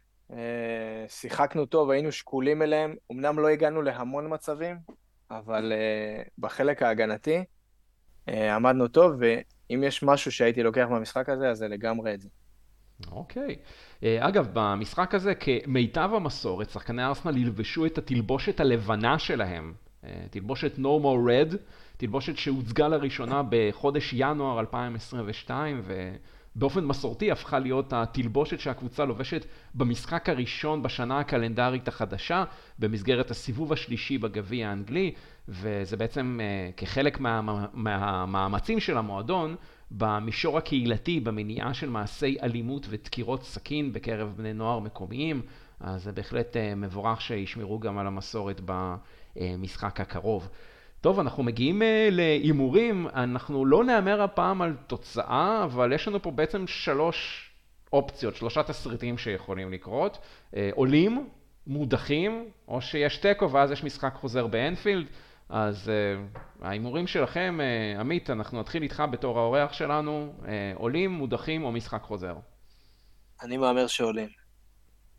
אה, שיחקנו טוב, היינו שקולים אליהם. אמנם לא הגענו להמון מצבים, אבל אה, בחלק ההגנתי אה, עמדנו טוב, ואם יש משהו שהייתי לוקח מהמשחק הזה, אז זה לגמרי את זה. אוקיי. אה, אגב, במשחק הזה, כמיטב המסורת, שחקני ארסנל ילבשו את התלבושת הלבנה שלהם. אה, תלבושת No More Red, תלבושת שהוצגה לראשונה בחודש ינואר אלפיים עשרים ושתיים, ובאופן מסורתי הפכה להיות התלבושת שהקבוצה לובשת במשחק הראשון בשנה הקלנדרית החדשה, במסגרת הסיבוב השלישי בגביע האנגלי, וזה בעצם אה, כחלק מה- מהמאמצים של המועדון, במישור הקהילתי, במניעה של מעשי אלימות ודקירות סכין בקרב בני נוער מקומיים, אז זה בהחלט מבורך שישמרו גם על המסורת במשחק הקרוב. טוב, אנחנו מגיעים להימורים, אנחנו לא נאמר הפעם על תוצאה, אבל יש לנו פה בעצם שלוש אופציות, שלושה תסריטים שיכולים לקרות. עולים, מודחים, או שיש תיקו ואז יש משחק חוזר באנפילד. אז uh, ההימורים שלכם, uh, עמית, אנחנו נתחיל איתך בתור האורח שלנו, uh, עולים, מודחים או משחק חוזר? אני מהמר שעולים.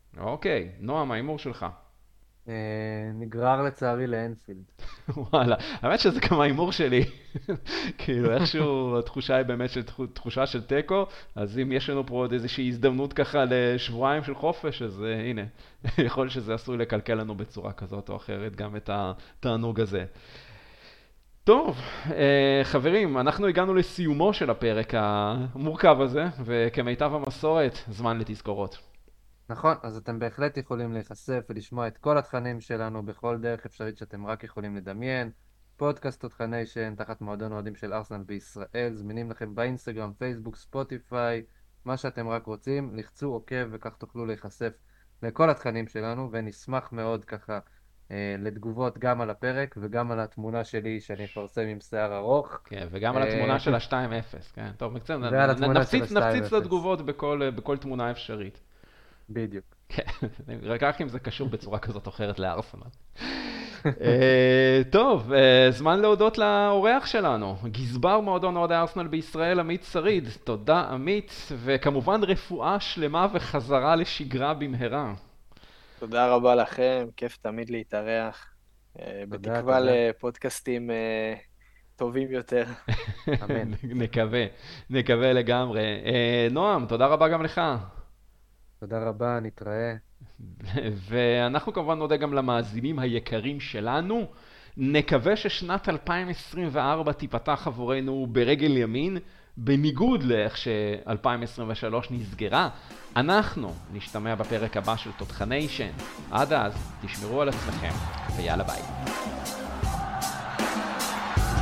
אוקיי, נועם, ההימור שלך. אה, נגרר לצערי לאנפילד. וואלה, האמת שזה גם ההימור שלי. כאילו איכשהו התחושה היא באמת של תחושה של טקו, אז אם יש לנו פה עוד איזושהי הזדמנות ככה לשבועיים של חופש, אז uh, הנה, יכול שזה עשוי לקלקל לנו בצורה כזאת או אחרת גם את התענוג הזה. טוב, uh, חברים, אנחנו הגענו לסיומו של הפרק המורכב הזה, וכמיטב המסורת, זמן לתזכורות. נכון, אז אתם בהחלט יכולים להיחשף ולשמוע את כל התכנים שלנו בכל דרך אפשרית שאתם רק יכולים לדמיין. פודקאסט תותחניישן תחת מועדון אוהדים של ארסנל בישראל, זמינים לכם באינסטגרם, פייסבוק, ספוטיפיי, מה שאתם רק רוצים, לחצו עוקב וכך תוכלו להיחשף לכל התכנים שלנו, ונשמח מאוד ככה אה, לתגובות גם על הפרק וגם על התמונה שלי שאני אפרסם עם שיער ארוך. כן, וגם על התמונה של ה-שתיים אפס, כן, טוב, מקצת, ועל התמונה של ה-שתיים אפס. נפציץ לתגובות בכל, בכל תמונה אפשרית. בדיוק. כן, רק אם זה קשור בצורה כזאת או אחרת לארסנל. אה, טוב, אה, זמן להודות לאורח שלנו, גזבר מועדון אוהדי ארסנל בישראל, עמית שריד. תודה עמית, וכמובן רפואה שלמה וחזרה לשגרה במהרה. תודה רבה לכם, כיף תמיד להתארח. אה, תודה, בתקווה תודה. לפודקאסטים אה, טובים יותר. אמן. נקווה, נקווה לגמרי. אה, נועם, תודה רבה גם לך. תודה רבה, נתראה. ואנחנו כמובן נודה גם למאזינים היקרים שלנו. נקווה ששנת אלפיים עשרים וארבע תיפתח עבורנו ברגל ימין, בניגוד לאיך ש-אלפיים עשרים ושלוש נסגרה. אנחנו נשתמע בפרק הבא של תותחניישן. עד אז, תשמרו על עצמכם, ויאללה ביי.